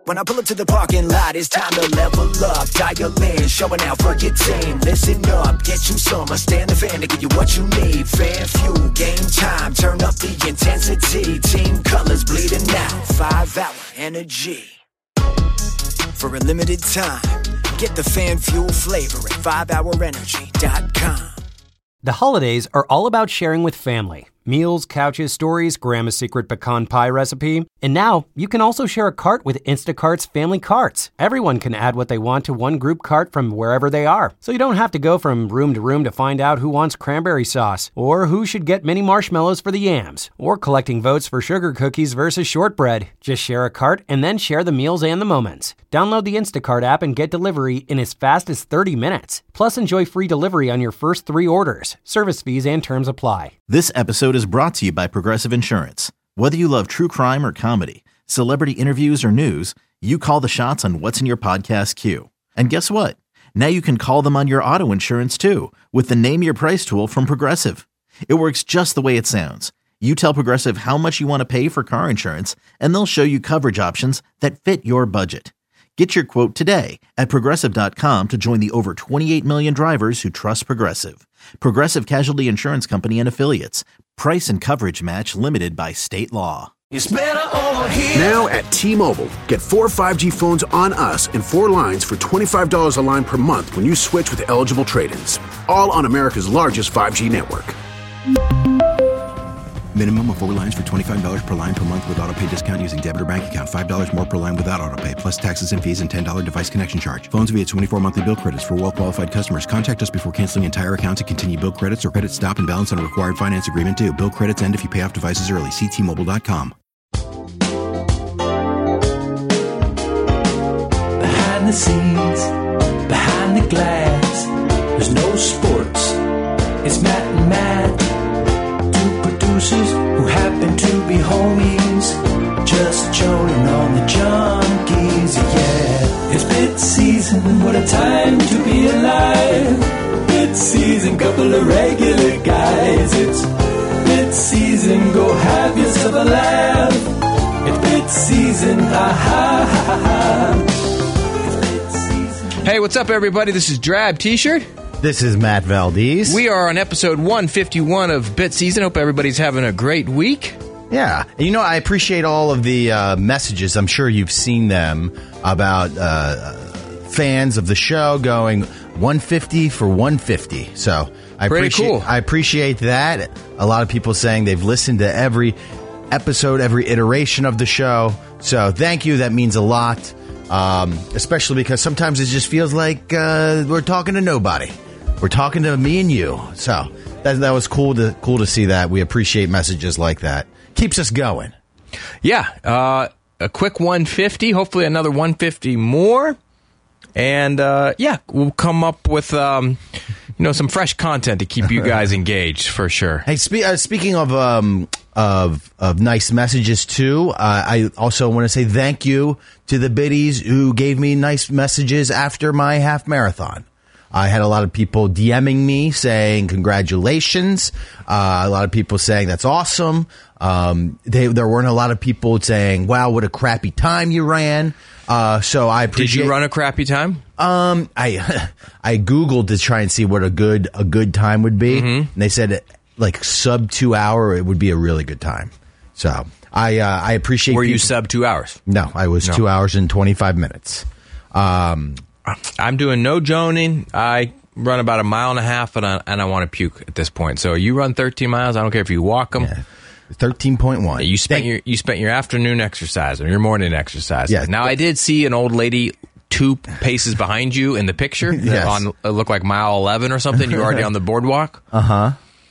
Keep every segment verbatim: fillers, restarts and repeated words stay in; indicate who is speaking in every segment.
Speaker 1: When I pull up to the parking lot, it's time to level up. Dial in, showing out for your team. Listen up, get you some. I stand the fan to give you what you need. Fan fuel, game time, turn up the intensity. Team colors bleeding out, five hour energy. For a limited time, get the fan fuel flavor at five hour energy dot com.
Speaker 2: The holidays are all about sharing with family. Meals, couches, stories, Grandma's secret pecan pie recipe. And now, you can also share a cart with Instacart's Family Carts. Everyone can add what they want to one group cart from wherever they are. So you don't have to go from room to room to find out who wants cranberry sauce, or who should get mini marshmallows for the yams, or collecting votes for sugar cookies versus shortbread. Just share a cart and then share the meals and the moments. Download the Instacart app and get delivery in as fast as thirty minutes. Plus, enjoy free delivery on your first three orders. Service fees and terms apply.
Speaker 3: This episode is brought to you by Progressive Insurance. Whether you love true crime or comedy, celebrity interviews or news, you call the shots on what's in your podcast queue. And guess what? Now you can call them on your auto insurance too with the Name Your Price tool from Progressive. It works just the way it sounds. You tell Progressive how much you want to pay for car insurance, and they'll show you coverage options that fit your budget. Get your quote today at Progressive dot com to join the over twenty-eight million drivers who trust Progressive. Progressive Casualty Insurance Company and Affiliates. Price and coverage match limited by state law.
Speaker 4: It's better over here.
Speaker 5: Now at T-Mobile, get four five G phones on us and four lines for twenty-five dollars a line per month when you switch with eligible trade-ins. All on America's largest five G network.
Speaker 6: Minimum of four lines for twenty-five dollars per line per month with autopay discount using debit or bank account. five dollars more per line without autopay, plus taxes and fees and ten dollars device connection charge. Phones via twenty-four monthly bill credits for well-qualified customers. Contact us before canceling entire account to continue bill credits or credit stop and balance on a required finance agreement due. Bill credits end if you pay off devices early. See T Mobile dot com.
Speaker 4: Behind the scenes, behind the glass, there's no sports. It's Matt and Matt. Who happen to be homies, just joining on the junkies, yeah. It's bit season, what a time to be alive. Bit season, couple of regular guys. It's bit season, go have yourself a laugh. It's bit season, ha ha ha ha. It's bit season.
Speaker 7: Hey, what's up, everybody? This is Drab T-shirt.
Speaker 8: This is Matt Valdez.
Speaker 7: We are on episode one fifty-one of Bit Season. Hope everybody's having a great week.
Speaker 8: Yeah. You know, I appreciate all of the uh, messages. I'm sure you've seen them about uh, fans of the show going one fifty for one fifty. So I
Speaker 7: Pretty
Speaker 8: appreciate,
Speaker 7: cool.
Speaker 8: I appreciate that. A lot of people saying they've listened to every episode, every iteration of the show. So thank you. That means a lot, um, especially because sometimes it just feels like uh, we're talking to nobody. We're talking to me and you. So that, that was cool to cool to see that. We appreciate messages like that. Keeps us going.
Speaker 7: Yeah. Uh, a quick one fifty. Hopefully another one fifty more. And, uh, yeah, we'll come up with, um, you know, some fresh content to keep you guys engaged for sure.
Speaker 8: Hey, spe- uh, speaking of, um, of of nice messages, too, uh, I also want to say thank you to the biddies who gave me nice messages after my half marathon. I had a lot of people DMing me saying congratulations. Uh, a lot of people saying that's awesome. Um, they, there weren't a lot of people saying, wow, what a crappy time you ran. Uh, so I appreciate.
Speaker 7: Did you run a crappy time?
Speaker 8: Um, I I Googled to try and see what a good a good time would be, mm-hmm. and they said like sub two hour it would be a really good time. So I uh, I appreciate.
Speaker 7: Were
Speaker 8: people.
Speaker 7: you sub two hours?
Speaker 8: No, I was no. two hours and twenty five minutes. Um.
Speaker 7: I'm doing no joning. I run about a mile and a half, and I, and I want to puke at this point. So you run thirteen miles. I don't care if you walk them.
Speaker 8: Yeah. thirteen point one.
Speaker 7: You spent Thank- your you spent your afternoon exercise or your morning exercise.
Speaker 8: Yeah.
Speaker 7: Now I did see an old lady two paces behind you in the picture.
Speaker 8: Yes.
Speaker 7: On it looked like mile eleven or something. You're already on the boardwalk.
Speaker 8: Uh huh.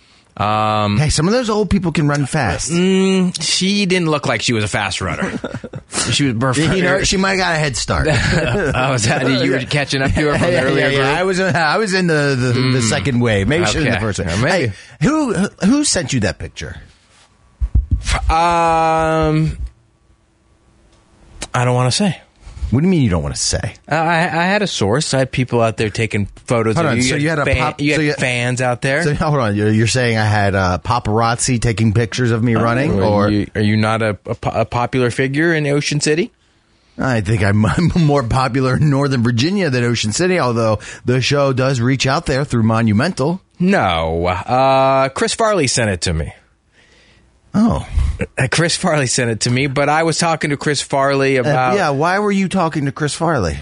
Speaker 7: Um,
Speaker 8: hey, some of those old people can run fast.
Speaker 7: Mm, she didn't look like she was a fast runner. She was,
Speaker 8: you know, she might have got a head start.
Speaker 7: I was you were catching up to her from the
Speaker 8: yeah,
Speaker 7: earlier
Speaker 8: yeah, yeah. I was, I was in the the, mm. the second wave. Maybe she was in the first wave.
Speaker 7: Maybe.
Speaker 8: Hey, who who sent you that picture?
Speaker 7: Um, I don't want to say.
Speaker 8: What do you mean you don't want to say?
Speaker 7: Uh, I, I had a source. I had people out there taking photos
Speaker 8: hold
Speaker 7: of
Speaker 8: on,
Speaker 7: you.
Speaker 8: So you had a
Speaker 7: fan,
Speaker 8: pop,
Speaker 7: you had
Speaker 8: so you,
Speaker 7: fans out there.
Speaker 8: So hold on, you're, you're saying I had uh, paparazzi taking pictures of me running,
Speaker 7: oh,
Speaker 8: or
Speaker 7: are you, are you not a, a, a popular figure in Ocean City?
Speaker 8: I think I'm, I'm more popular in Northern Virginia than Ocean City, although the show does reach out there through Monumental.
Speaker 7: No. Uh, Chris Farley sent it to me.
Speaker 8: Oh.
Speaker 7: Uh, Chris Farley sent it to me, but I was talking to Chris Farley about...
Speaker 8: Uh, yeah, why were you talking to Chris Farley?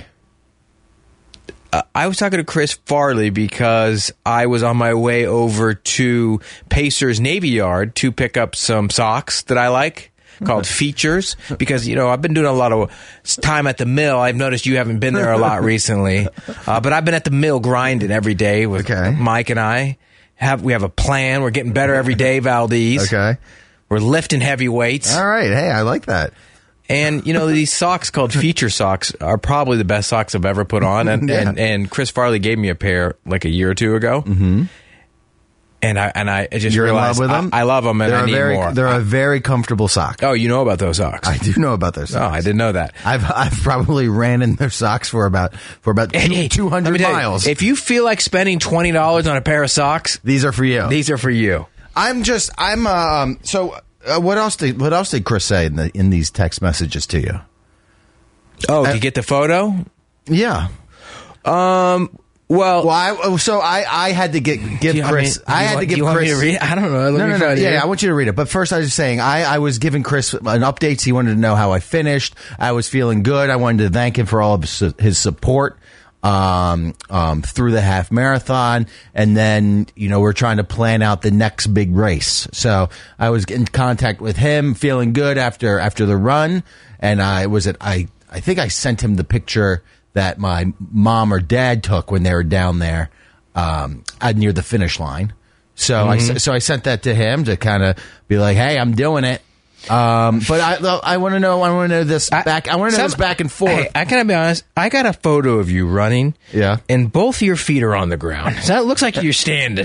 Speaker 7: Uh, I was talking to Chris Farley because I was on my way over to Pacers Navy Yard to pick up some socks that I like called Features because, you know, I've been doing a lot of time at the mill. I've noticed you haven't been there a lot recently, uh, but I've been at the mill grinding every day with
Speaker 8: okay.
Speaker 7: Mike and I. Have We have a plan. We're getting better every day, Valdez.
Speaker 8: Okay.
Speaker 7: We're lifting heavy weights.
Speaker 8: All right. Hey, I like that.
Speaker 7: And, you know, these socks called Feature socks are probably the best socks I've ever put on. And, yeah. and, and Chris Farley gave me a pair like a year or two ago.
Speaker 8: Mm-hmm.
Speaker 7: And I and I just
Speaker 8: You're
Speaker 7: realized
Speaker 8: in love with them?
Speaker 7: I, I love them and
Speaker 8: they're
Speaker 7: I need
Speaker 8: very,
Speaker 7: more.
Speaker 8: They're a very comfortable sock.
Speaker 7: Oh, you know about those socks?
Speaker 8: I do know about those socks.
Speaker 7: Oh, I didn't know that.
Speaker 8: I've I've probably ran in their socks for about for about
Speaker 7: hey, hey,
Speaker 8: two hundred miles.
Speaker 7: You, if you feel like spending twenty dollars on a pair of socks,
Speaker 8: these are for you.
Speaker 7: These are for you.
Speaker 8: I'm just I'm um so uh, what else did what else did Chris say in the in these text messages to you?
Speaker 7: Oh,
Speaker 8: uh,
Speaker 7: to get the photo?
Speaker 8: Yeah.
Speaker 7: Um. Well,
Speaker 8: well, I, so I, I had to get give
Speaker 7: you,
Speaker 8: Chris.
Speaker 7: I, mean,
Speaker 8: I had
Speaker 7: want,
Speaker 8: to give
Speaker 7: you want
Speaker 8: Chris.
Speaker 7: Me to read? I don't know. Let
Speaker 8: no,
Speaker 7: me
Speaker 8: no, no.
Speaker 7: yeah,
Speaker 8: yeah, I want you to read it. But first, I was just saying, I, I was giving Chris an updates. He wanted to know how I finished. I was feeling good. I wanted to thank him for all of his support um, um, through the half marathon, and then you know we're trying to plan out the next big race. So I was in contact with him, feeling good after after the run, and I was at I I think I sent him the picture that my mom or dad took when they were down there. Um, near the finish line. So mm-hmm. I so I sent that to him to kind of be like, hey, I'm doing it. Um, but I I want to know I want to know this back I want to know this back and forth.
Speaker 7: Hey, I gotta be honest. I got a photo of you running.
Speaker 8: Yeah,
Speaker 7: and both your feet are on the ground. So it looks like you're standing,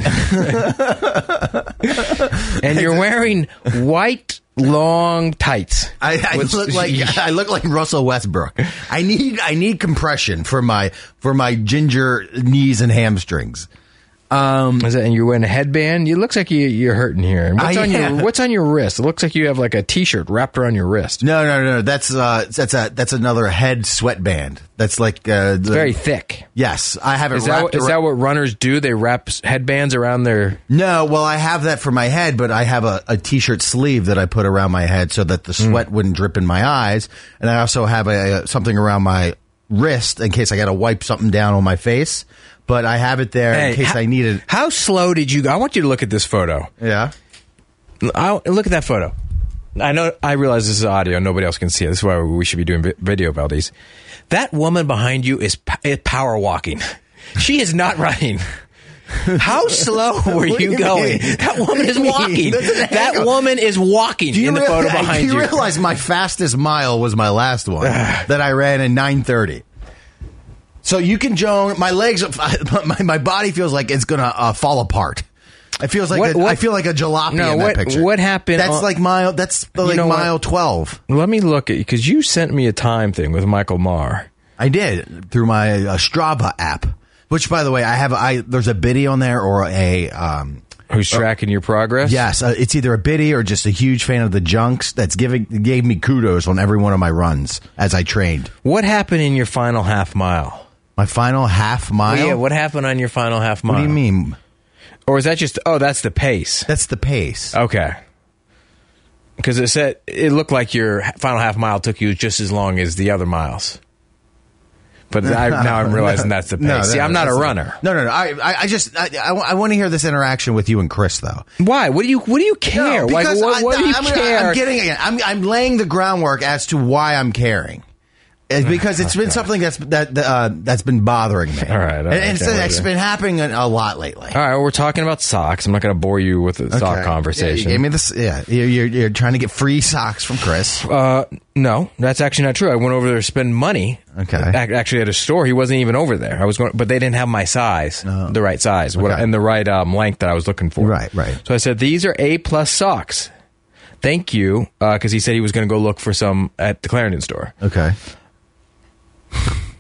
Speaker 7: and you're wearing white long tights.
Speaker 8: I, I
Speaker 7: Which,
Speaker 8: look like I look like Russell Westbrook. I need I need compression for my for my ginger knees and hamstrings. Um,
Speaker 7: Is that, and you're wearing a headband? It looks like you, you're hurting here. And what's
Speaker 8: I,
Speaker 7: on
Speaker 8: yeah.
Speaker 7: your What's on your wrist? It looks like you have like a T-shirt wrapped around your wrist.
Speaker 8: No, no, no. That's uh, that's a that's another head sweatband. That's like uh,
Speaker 7: it's
Speaker 8: the,
Speaker 7: very thick.
Speaker 8: Yes, I have it.
Speaker 7: Is that what, is that what runners do? They wrap headbands around their.
Speaker 8: No, well, I have that for my head, but I have a, a T-shirt sleeve that I put around my head so that the sweat mm. wouldn't drip in my eyes, and I also have a, a something around my wrist in case I got to wipe something down on my face. But I have it there
Speaker 7: hey,
Speaker 8: in case
Speaker 7: how,
Speaker 8: I need it.
Speaker 7: How slow did you go? I want you to look at this photo.
Speaker 8: Yeah.
Speaker 7: I, look at that photo. I know. I realize this is audio. Nobody else can see it. This is why we should be doing video, Valdez. That woman behind you is, is power walking. She is not running. How slow were you, you going? Mean? That woman is walking. That woman is walking in the photo behind you.
Speaker 8: Do you realize my fastest mile was my last one that I ran in nine thirty? So you can, Joan, my legs, my, my body feels like it's going to uh, fall apart. It feels like
Speaker 7: what,
Speaker 8: a,
Speaker 7: what,
Speaker 8: I feel like a jalopy
Speaker 7: no,
Speaker 8: in
Speaker 7: what,
Speaker 8: that picture.
Speaker 7: What happened?
Speaker 8: That's
Speaker 7: on,
Speaker 8: like mile. That's like you know mile what? twelve.
Speaker 7: Let me look at because you sent me a time thing with Michael Maher.
Speaker 8: I did through my uh, Strava app, which, by the way, I have. I there's a biddy on there or a. Um,
Speaker 7: Who's tracking uh, your progress?
Speaker 8: Yes, uh, it's either a biddy or just a huge fan of the junks that's giving gave me kudos on every one of my runs as I trained.
Speaker 7: What happened in your final half mile?
Speaker 8: My final half mile?
Speaker 7: Well, yeah, what happened on your final half mile?
Speaker 8: What do you mean?
Speaker 7: Or is that just, oh, that's the pace?
Speaker 8: That's the pace.
Speaker 7: Okay. Because it said, it looked like your final half mile took you just as long as the other miles. But I, now I'm realizing that's the pace.
Speaker 8: No,
Speaker 7: See,
Speaker 8: no,
Speaker 7: I'm not a runner.
Speaker 8: Not, no, no, no. I, I, I just, I, I, I want to hear this interaction with you and Chris, though.
Speaker 7: Why? What do you, what do you care?
Speaker 8: No,
Speaker 7: like, what,
Speaker 8: I,
Speaker 7: what do you
Speaker 8: I'm,
Speaker 7: care?
Speaker 8: I'm getting it. I'm, I'm laying the groundwork as to why I'm caring. It's because it's been something that's that uh, that's been bothering me.
Speaker 7: All right, all right
Speaker 8: and it's, it's been happening a lot lately.
Speaker 7: All right, well, we're talking about socks. I'm not going to bore you with the okay. sock conversation.
Speaker 8: Yeah, you gave me this. Yeah, you're, you're, you're trying to get free socks from Chris.
Speaker 7: Uh, no, that's actually not true. I went over there to spend money.
Speaker 8: Okay,
Speaker 7: actually at a store. He wasn't even over there. I was going, but they didn't have my size, oh. the right size, what,
Speaker 8: okay.
Speaker 7: and the right um, length that I was looking for.
Speaker 8: Right, right.
Speaker 7: So I said, these are A plus socks. Thank you, because uh, he said he was going to go look for some at the Clarendon store.
Speaker 8: Okay.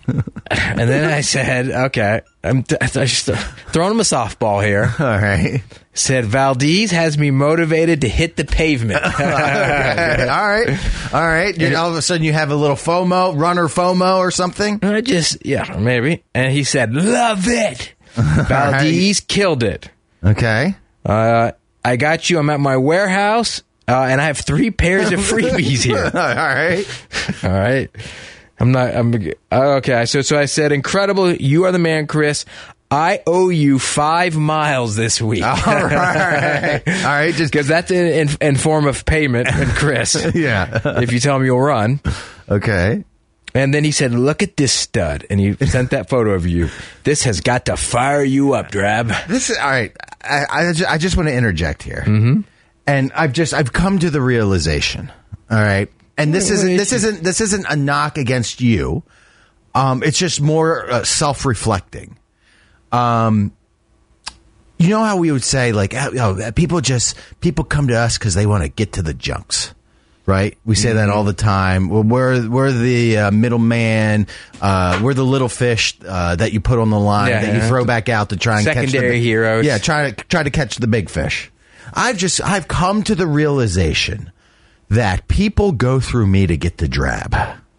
Speaker 7: And then I said, okay, I'm th- I just throwing him a softball here.
Speaker 8: All right.
Speaker 7: Said, Valdez has me motivated to hit the pavement.
Speaker 8: Okay. All right. All right. You, all of a sudden you have a little FOMO, runner FOMO or something?
Speaker 7: I just, yeah, maybe. And he said, love it. Valdez
Speaker 8: right.
Speaker 7: killed it.
Speaker 8: Okay.
Speaker 7: Uh, I got you. I'm at my warehouse, uh, and I have three pairs of freebies here.
Speaker 8: All right.
Speaker 7: All right. I'm not, I'm, okay. So, so I said, incredible. You are the man, Chris. I owe you five miles this week.
Speaker 8: All right. All right. Just
Speaker 7: because that's in, in, in form of payment, and Chris.
Speaker 8: Yeah.
Speaker 7: If you tell me you'll run.
Speaker 8: Okay.
Speaker 7: And then he said, look at this stud. And he sent that photo of you. This has got to fire you up, Drab.
Speaker 8: This is all right. I, I, just, I just want to interject here.
Speaker 7: Mm-hmm.
Speaker 8: And I've just, I've come to the realization. All right. And this isn't, this isn't, this isn't a knock against you. Um, it's just more uh, self-reflecting. Um, you know how we would say, like, oh, oh, people just, people come to us because they want to get to the junks, right? We say mm-hmm. that all the time. Well, we're, we're the uh, middleman. Uh, we're the little fish uh, that you put on the line
Speaker 7: yeah,
Speaker 8: that
Speaker 7: yeah.
Speaker 8: you throw back out to try and
Speaker 7: Secondary
Speaker 8: catch the
Speaker 7: Secondary heroes.
Speaker 8: Yeah, try to try to catch the big fish. I've just, I've come to the realization that people go through me to get to Drab.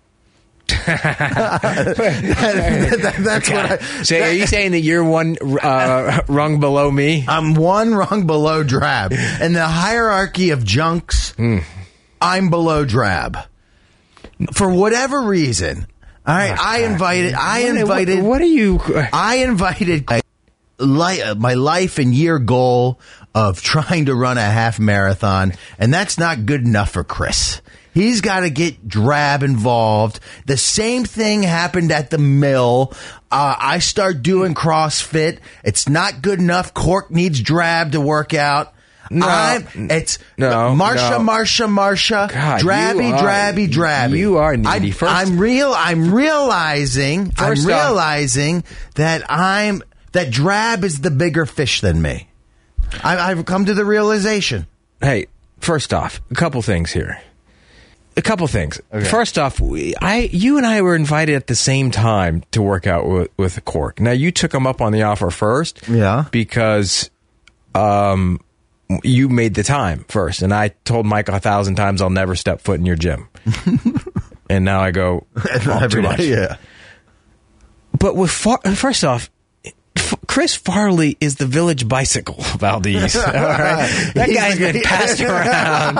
Speaker 8: that, that, that's
Speaker 7: okay.
Speaker 8: what I,
Speaker 7: so
Speaker 8: that,
Speaker 7: are you saying that you're one uh, rung below me?
Speaker 8: I'm one rung below Drab. In the hierarchy of junks, mm. I'm below Drab. For whatever reason. All right, oh, I invited, I
Speaker 7: what,
Speaker 8: invited,
Speaker 7: what, what are you?
Speaker 8: I invited my, my life and year goal of trying to run a half marathon, and that's not good enough for Chris. He's got to get Drab involved. The same thing happened at the mill. Uh, I start doing CrossFit. It's not good enough. Cork needs Drab to work out.
Speaker 7: No,
Speaker 8: I'm, it's
Speaker 7: no,
Speaker 8: Marsha,
Speaker 7: no.
Speaker 8: Marsha, Marsha,
Speaker 7: God,
Speaker 8: Drabby,
Speaker 7: are,
Speaker 8: Drabby, Drabby.
Speaker 7: You are needy.
Speaker 8: I,
Speaker 7: First,
Speaker 8: I'm real. I'm realizing.
Speaker 7: First
Speaker 8: I'm realizing off, that I'm that Drab is the bigger fish than me. I, I've come to the realization.
Speaker 7: Hey, first off, a couple things here. A couple things. Okay. First off, we, I, you and I were invited at the same time to work out with, with Cork. Now, you took him up on the offer first.
Speaker 8: Yeah.
Speaker 7: Because um, you made the time first. And I told Mike a thousand times I'll never step foot in your gym. And now I go, oh, too much.
Speaker 8: Yeah.
Speaker 7: But with far, first off, Chris Farley is the village bicycle, Valdez. All right? That
Speaker 8: He's
Speaker 7: guy's been passed around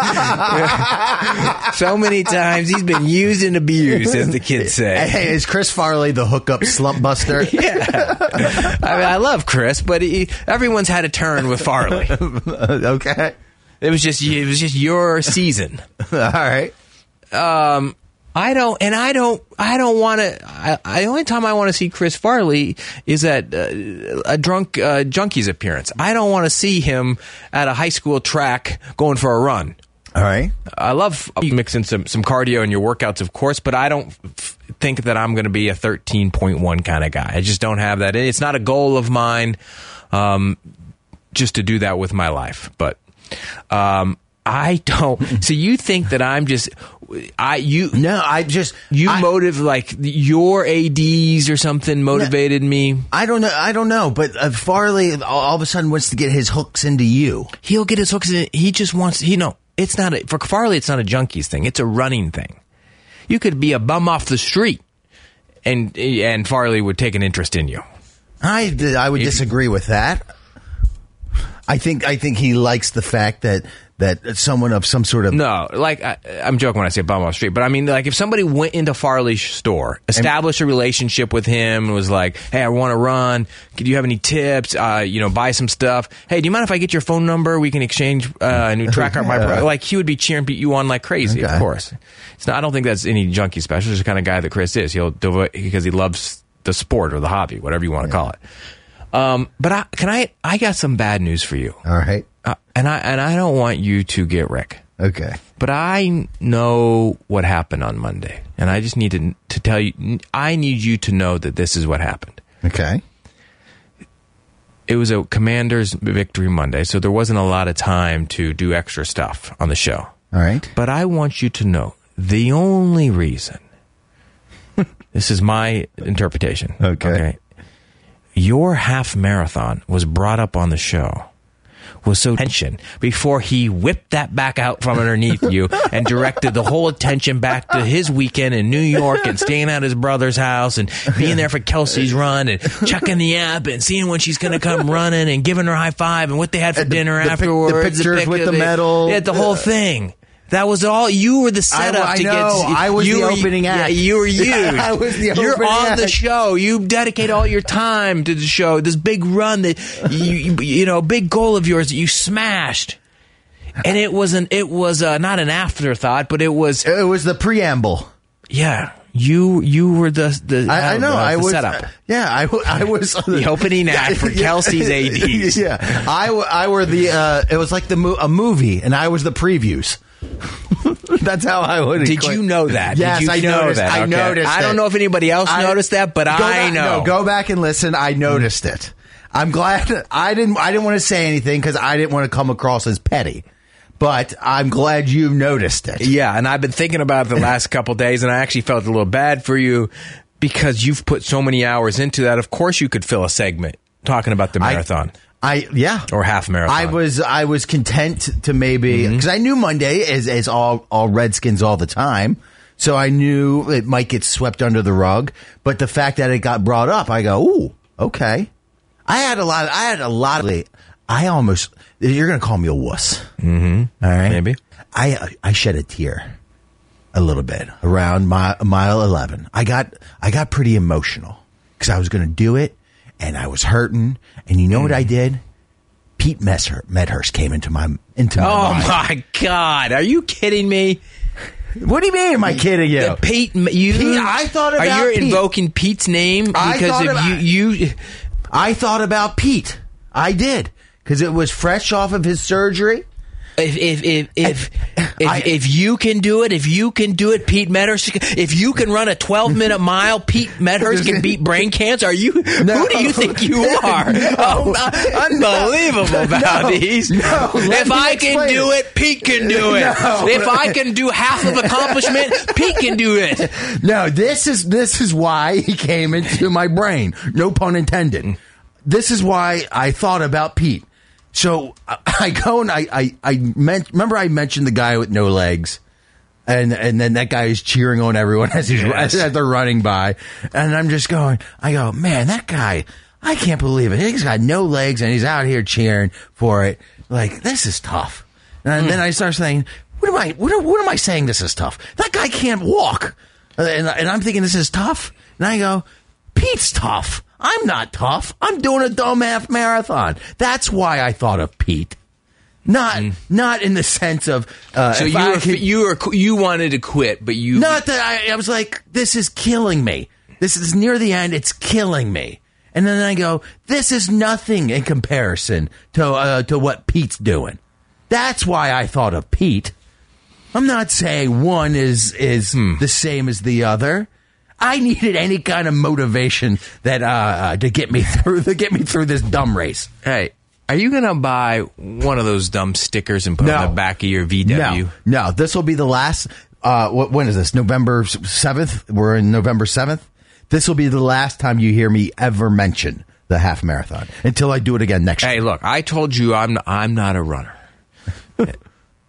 Speaker 7: so many times. He's been used and abused, as the kids say.
Speaker 8: Hey, is Chris Farley the hookup slump buster?
Speaker 7: Yeah. I mean, I love Chris, but he, everyone's had a turn with Farley.
Speaker 8: Okay.
Speaker 7: It was just it was just your season.
Speaker 8: All right.
Speaker 7: Um. I don't, and I don't, I don't want to, I, I, the only time I want to see Chris Farley is at uh, a drunk uh, Junkies appearance. I don't want to see him at a high school track going for a run.
Speaker 8: All right.
Speaker 7: I love mixing some, some cardio in your workouts, of course, but I don't f- think that I'm going to be a thirteen point one kind of guy. I just don't have that. It's not a goal of mine um, just to do that with my life, but um, I don't. So you think that I'm just... I you
Speaker 8: no I just
Speaker 7: you
Speaker 8: I,
Speaker 7: motive like your A Ds or something motivated
Speaker 8: no,
Speaker 7: me.
Speaker 8: I don't know I don't know but uh, Farley all, all of a sudden wants to get his hooks into you.
Speaker 7: He'll get his hooks in. He just wants he know it's not a, for Farley. It's not a Junkies thing. It's a running thing. You could be a bum off the street, and and Farley would take an interest in you.
Speaker 8: I I would if, disagree with that. I think I think he likes the fact that. That someone of some sort of...
Speaker 7: No, like, I, I'm joking when I say bum off the street, but I mean, like, if somebody went into Farley's store, established a relationship with him, and was like, hey, I want to run, do you have any tips, uh, you know, buy some stuff, hey, do you mind if I get your phone number, we can exchange uh, a new tracker, my pro-. Like, he would be cheering you on like crazy, okay. Of course. It's not, I don't think that's any junkie special, it's the kind of guy that Chris is. He'll do it because he loves the sport or the hobby, whatever you want to yeah. call it. Um, but I, can I, I got some bad news for you.
Speaker 8: All right.
Speaker 7: Uh, and I and I don't want you to get Rick.
Speaker 8: Okay.
Speaker 7: But I know what happened on Monday, and I just need to to tell you. I need you to know that this is what happened.
Speaker 8: Okay.
Speaker 7: It was a Commanders victory Monday, so there wasn't a lot of time to do extra stuff on the show.
Speaker 8: All right.
Speaker 7: But I want you to know the only reason, This is my interpretation.
Speaker 8: Okay.
Speaker 7: okay. Your half marathon was brought up on the show. Was so tension before he whipped that back out from underneath you and directed the whole attention back to his weekend in New York and staying at his brother's house and being there for Kelsey's run and checking the app and seeing when she's going to come running and giving her a high five and what they had for
Speaker 8: And the-
Speaker 7: dinner
Speaker 8: the pic-
Speaker 7: afterwards.
Speaker 8: the pictures
Speaker 7: pic
Speaker 8: with
Speaker 7: of
Speaker 8: the
Speaker 7: it.
Speaker 8: medal.
Speaker 7: Yeah, the whole thing. That was all. You were the setup
Speaker 8: I
Speaker 7: to
Speaker 8: know.
Speaker 7: get.
Speaker 8: I was
Speaker 7: you
Speaker 8: the
Speaker 7: were,
Speaker 8: opening act.
Speaker 7: Yeah, you were used.
Speaker 8: I was the
Speaker 7: You're
Speaker 8: opening
Speaker 7: on
Speaker 8: act.
Speaker 7: the show. You dedicate all your time to the show. This big run that you, you, you know, big goal of yours that you smashed. And it was an. It was uh, not an afterthought, but it was.
Speaker 8: It was the preamble.
Speaker 7: Yeah, you you were the the.
Speaker 8: I, I know.
Speaker 7: Uh,
Speaker 8: I
Speaker 7: the
Speaker 8: was.
Speaker 7: setup.
Speaker 8: Yeah, I, w- I was
Speaker 7: The opening act for Kelsey's A Ds.
Speaker 8: Yeah, I, w- I were the. Uh, it was like the mo- a movie, and I was the previews. That's how I would.
Speaker 7: Did you know that?
Speaker 8: Yes,
Speaker 7: Did you
Speaker 8: I
Speaker 7: know
Speaker 8: noticed.
Speaker 7: that.
Speaker 8: I
Speaker 7: Okay.
Speaker 8: noticed.
Speaker 7: I don't
Speaker 8: it.
Speaker 7: know if anybody else
Speaker 8: I-
Speaker 7: noticed that, but
Speaker 8: Go
Speaker 7: I
Speaker 8: back-
Speaker 7: know.
Speaker 8: No, go back and listen. I noticed it. I'm glad. I didn't. I didn't want to say anything because I didn't want to come across as petty. But I'm glad you noticed it.
Speaker 7: Yeah, and I've been thinking about it the last couple days, and I actually felt a little bad for you because you've put so many hours into that. Of course, you could fill a segment talking about the marathon.
Speaker 8: I, I yeah,
Speaker 7: or half marathon.
Speaker 8: I was I was content to maybe because I knew Monday is is all all Redskins all the time, so I knew it might get swept under the rug. But the fact that it got brought up, I go, ooh, okay. I had a lot. Of, I had a lot of. I almost. You're going to call me a wuss.
Speaker 7: Mm-hmm.
Speaker 8: All right.
Speaker 7: Maybe.
Speaker 8: I I shed a tear a little bit around mi- mile eleven. I got I got pretty emotional because I was going to do it and I was hurting. And you know mm. what I did? Pete Messer, Medhurst came into my into my
Speaker 7: Oh
Speaker 8: mind.
Speaker 7: my God! Are you kidding me?
Speaker 8: What do you mean? Am I kidding you?
Speaker 7: The Pete, you.
Speaker 8: Pete, I thought about
Speaker 7: Are you
Speaker 8: Pete.
Speaker 7: invoking Pete's name
Speaker 8: I
Speaker 7: because
Speaker 8: thought
Speaker 7: if
Speaker 8: about-
Speaker 7: you you?
Speaker 8: I thought about Pete. I did because it was fresh off of his surgery.
Speaker 7: If if if if if,
Speaker 8: I-
Speaker 7: if you can do it, if you can do it, Pete Medhurst. If you can run a twelve minute mile, Pete Medhurst can beat brain cancer. Are you?
Speaker 8: No.
Speaker 7: Who do you think you are?
Speaker 8: No.
Speaker 7: Oh, unbelievable, Valdez.
Speaker 8: No. Let
Speaker 7: If
Speaker 8: me
Speaker 7: I can
Speaker 8: explain
Speaker 7: do
Speaker 8: it.
Speaker 7: it, Pete can do it.
Speaker 8: No.
Speaker 7: If I can do half of accomplishment, Pete can do it.
Speaker 8: No, this is this is why he came into my brain. No pun intended. This is why I thought about Pete. So I, I go and I I, I meant, remember I mentioned the guy with no legs, and and then that guy is cheering on everyone as he's
Speaker 7: Yes.
Speaker 8: as they're running by, and I'm just going. I go, man, that guy. I can't believe it. He's got no legs and he's out here cheering for it. Like, this is tough. And
Speaker 7: Mm.
Speaker 8: then I start saying, what am I? What, am- what am I saying? This is tough. That guy can't walk, and and I'm thinking this is tough. And I go, Pete's tough. I'm not tough. I'm doing a dumb half marathon. That's why I thought of Pete. Not not in the sense of uh,
Speaker 7: So
Speaker 8: if
Speaker 7: you
Speaker 8: I
Speaker 7: were,
Speaker 8: could-
Speaker 7: you were you wanted to quit, but you
Speaker 8: not that I, I was like, this is killing me. This is near the end. It's killing me. And then I go, this is nothing in comparison to uh, to what Pete's doing. That's why I thought of Pete. I'm not saying one is is
Speaker 7: Hmm.
Speaker 8: the same as the other. I needed any kind of motivation that uh, uh, to get me through to get me through this dumb race.
Speaker 7: Hey, are you going to buy one of those dumb stickers and put it
Speaker 8: No.
Speaker 7: on the back of your V W?
Speaker 8: No, no. This will be the last. Uh, what, when is this? November seventh. We're in November seventh. This will be the last time you hear me ever mention the half marathon until I do it again next
Speaker 7: Hey,
Speaker 8: year.
Speaker 7: look, I told you I'm I'm not a runner. But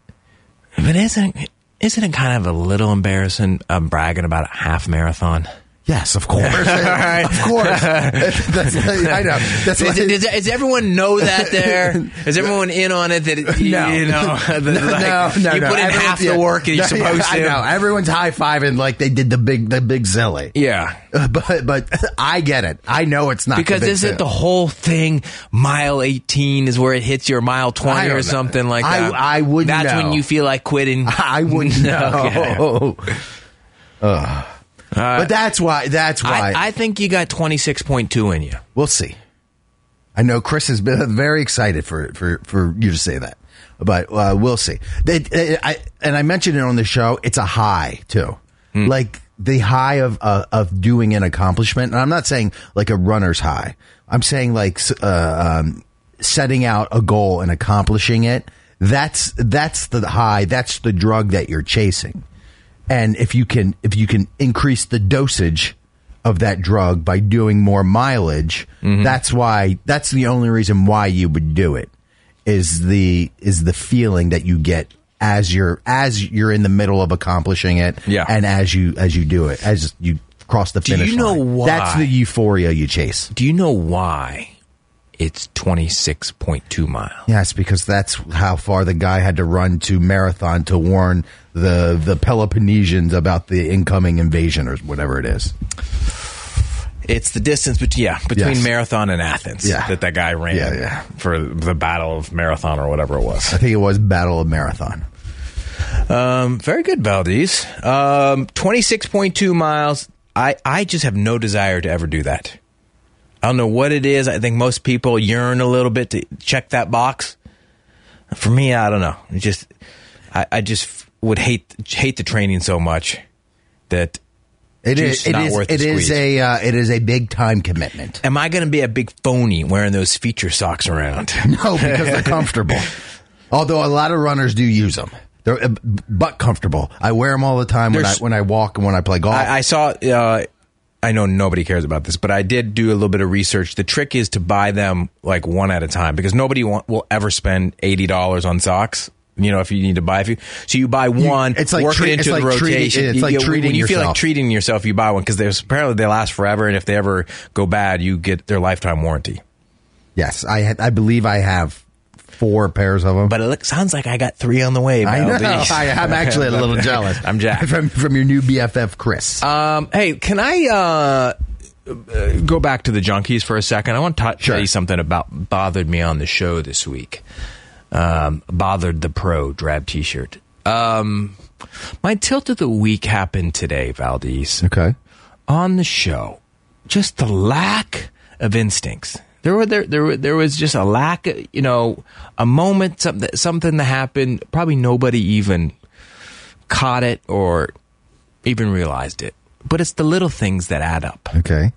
Speaker 7: isn't isn't it kind of a little embarrassing um, bragging about a half marathon?
Speaker 8: Yes, of course,
Speaker 7: right.
Speaker 8: of course. That's, I know. That's
Speaker 7: Does,
Speaker 8: like,
Speaker 7: does, does everyone know that there? Is everyone in on it that, you,
Speaker 8: No.
Speaker 7: you know, that,
Speaker 8: no,
Speaker 7: like,
Speaker 8: no, no,
Speaker 7: you
Speaker 8: no.
Speaker 7: put in
Speaker 8: Everyone-
Speaker 7: half
Speaker 8: yeah.
Speaker 7: the work and you're
Speaker 8: No, yeah,
Speaker 7: supposed
Speaker 8: I
Speaker 7: to?
Speaker 8: know. Everyone's high fiving like they did the big, the big zilly.
Speaker 7: Yeah.
Speaker 8: Uh, but but I get it. I know it's not
Speaker 7: Because
Speaker 8: the big
Speaker 7: isn't
Speaker 8: zilly.
Speaker 7: the whole thing mile eighteen is where it hits your mile
Speaker 8: I
Speaker 7: twenty
Speaker 8: don't
Speaker 7: or
Speaker 8: know.
Speaker 7: something like
Speaker 8: I-
Speaker 7: that?
Speaker 8: I wouldn't
Speaker 7: That's
Speaker 8: know.
Speaker 7: when you feel like quitting.
Speaker 8: I wouldn't know.
Speaker 7: Okay.
Speaker 8: Ugh. But that's why. That's why.
Speaker 7: I, I think you got twenty-six point two in you.
Speaker 8: We'll see. I know Chris has been very excited for for, for you to say that, but uh, we'll see. They, they- I, and I mentioned it on the show. It's a high too, like the high of uh, of doing an accomplishment. And I'm not saying like a runner's high. I'm saying like uh, um, setting out a goal and accomplishing it. That's that's the high. That's the drug that you're chasing. And if you can if you can increase the dosage of that drug by doing more mileage. Mm-hmm. That's why. That's the only reason why you would do it. Is the is the feeling that you get as you're as you're in the middle of accomplishing it,
Speaker 7: yeah.
Speaker 8: and as you as you do it, as you cross the finish line.
Speaker 7: Do you know
Speaker 8: line.
Speaker 7: why?
Speaker 8: That's the euphoria you chase.
Speaker 7: Do you know why it's twenty-six point two miles?
Speaker 8: Yes, because that's how far the guy had to run to Marathon to warn the the Peloponnesians about the incoming invasion or whatever it is.
Speaker 7: It's the distance between yeah between
Speaker 8: Yes.
Speaker 7: Marathon and Athens
Speaker 8: Yeah.
Speaker 7: that that guy ran
Speaker 8: Yeah, yeah.
Speaker 7: for the Battle of Marathon or whatever it was.
Speaker 8: I think it was Battle of Marathon.
Speaker 7: Um, very good, Valdez. Um, twenty-six point two miles. I, I just have no desire to ever do that. I don't know what it is. I think most people yearn a little bit to check that box. For me, I don't know. It just I, I just would hate hate the training so much that
Speaker 8: It
Speaker 7: Juice
Speaker 8: is. It
Speaker 7: not
Speaker 8: is.
Speaker 7: worth the
Speaker 8: It is
Speaker 7: squeeze.
Speaker 8: a. Uh, it is a big time commitment.
Speaker 7: Am I going to be a big phony wearing those feature socks around?
Speaker 8: No, because they're comfortable. Although a lot of runners do use them, they're uh, butt comfortable. I wear them all the time when I
Speaker 7: There's-
Speaker 8: when I walk and when I play golf.
Speaker 7: I, I saw. Uh, I know nobody cares about this, but I did do a little bit of research. The trick is to buy them like one at a time because nobody wa- will ever spend eighty dollars on socks. You know, if you need to buy a few, so you buy one,
Speaker 8: it's like
Speaker 7: work
Speaker 8: treat-
Speaker 7: it into
Speaker 8: it's
Speaker 7: the
Speaker 8: like treating-
Speaker 7: rotation.
Speaker 8: it's
Speaker 7: You-
Speaker 8: like
Speaker 7: you-
Speaker 8: treating
Speaker 7: when you feel like
Speaker 8: yourself.
Speaker 7: treating yourself, you buy one because there's apparently they last forever, and if they ever go bad, you get their lifetime warranty.
Speaker 8: yes, I had, I believe I have four pairs of them.
Speaker 7: But it look, sounds like I got three on the way.
Speaker 8: I know.
Speaker 7: Valdez.
Speaker 8: I, I'm actually a little jealous.
Speaker 7: I'm jacked.
Speaker 8: from from your new B F F, Chris.
Speaker 7: Um, hey, can I uh, uh, go back to the junkies for a second? I want to t-
Speaker 8: Sure.
Speaker 7: tell you something about bothered me on the show this week. Um, bothered the pro drab T-shirt. Um, my tilt of the week happened today, Valdez.
Speaker 8: Okay.
Speaker 7: On the show, just the lack of instincts. There were there there were, there was just a lack of, you know, a moment, something something that happened. Probably nobody even caught it or even realized it. But it's the little things that add up.
Speaker 8: Okay.